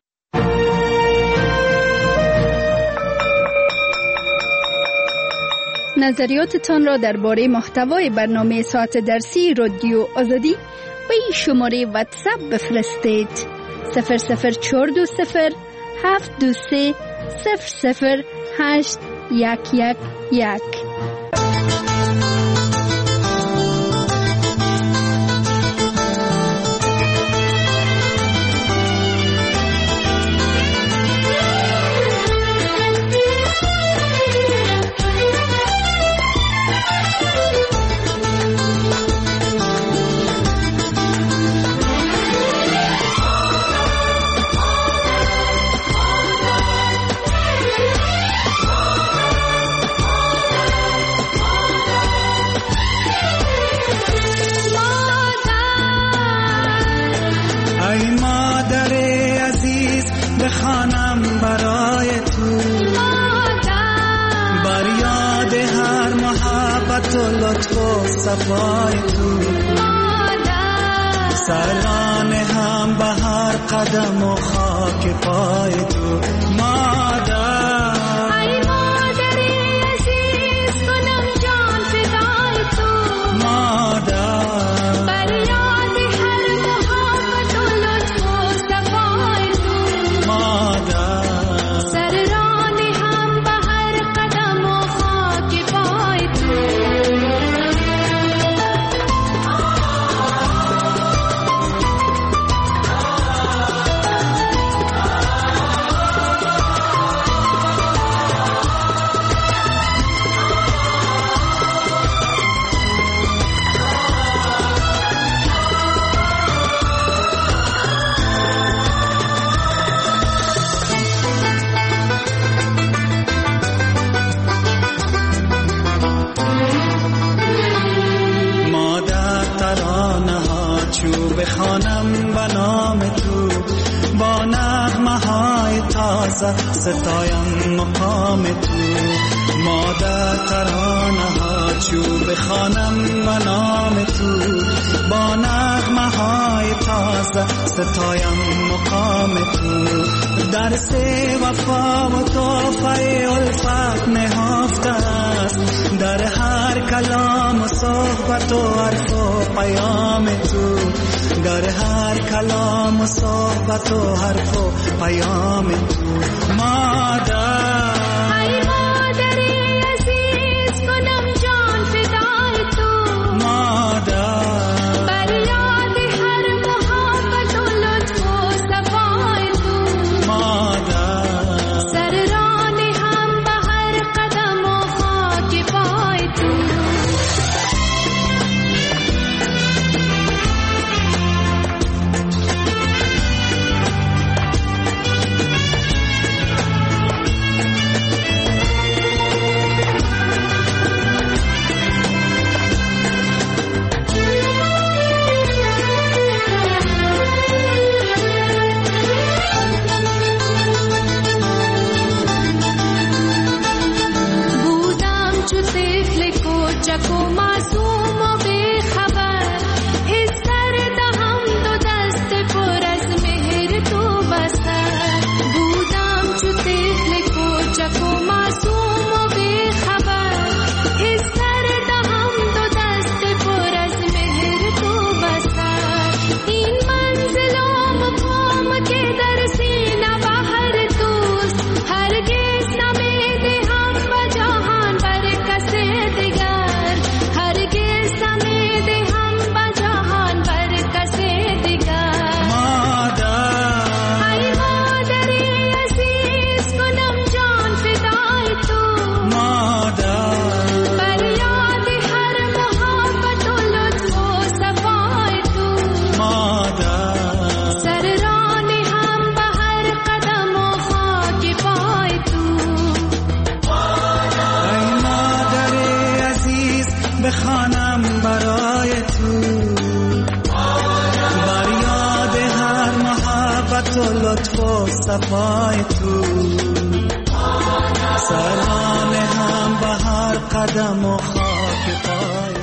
نظریاتتان را درباره محتوای برنامه ساعت درسی رادیو آزادی به این شماره واتساپ بفرستید: صفر صفر چهار دو صفر هفت دو سه صفر صفر هشت یک یک یک. بخوانم برای تو بر یاد هر محبت و لطف و صفای تو سران هم به هر قدم و خاک پای تو مادر. ای مادر عزیز کنم جان فدای تو مادر بر یاد هر محبت و لطف و صفای تو مادر سران هم به هر قدم و خاک پای تو. بخوانم به نام تو با نغمه های تازه ستایم مقام تو مادر ترانه ها چو بخوانم به نام تو با نغمه های تازه ستایم مقام تو درس وفا و تحفه الفت نهفته است در هر کلام و صحبت و حرف و پیام تو در هر کلام و صحبت و حرف و پیام تو مادر. ای مادر عزیز کنم جان فدای تو رحمت و لطف و صفای تو، سلام هم به هر قدم و خاک پای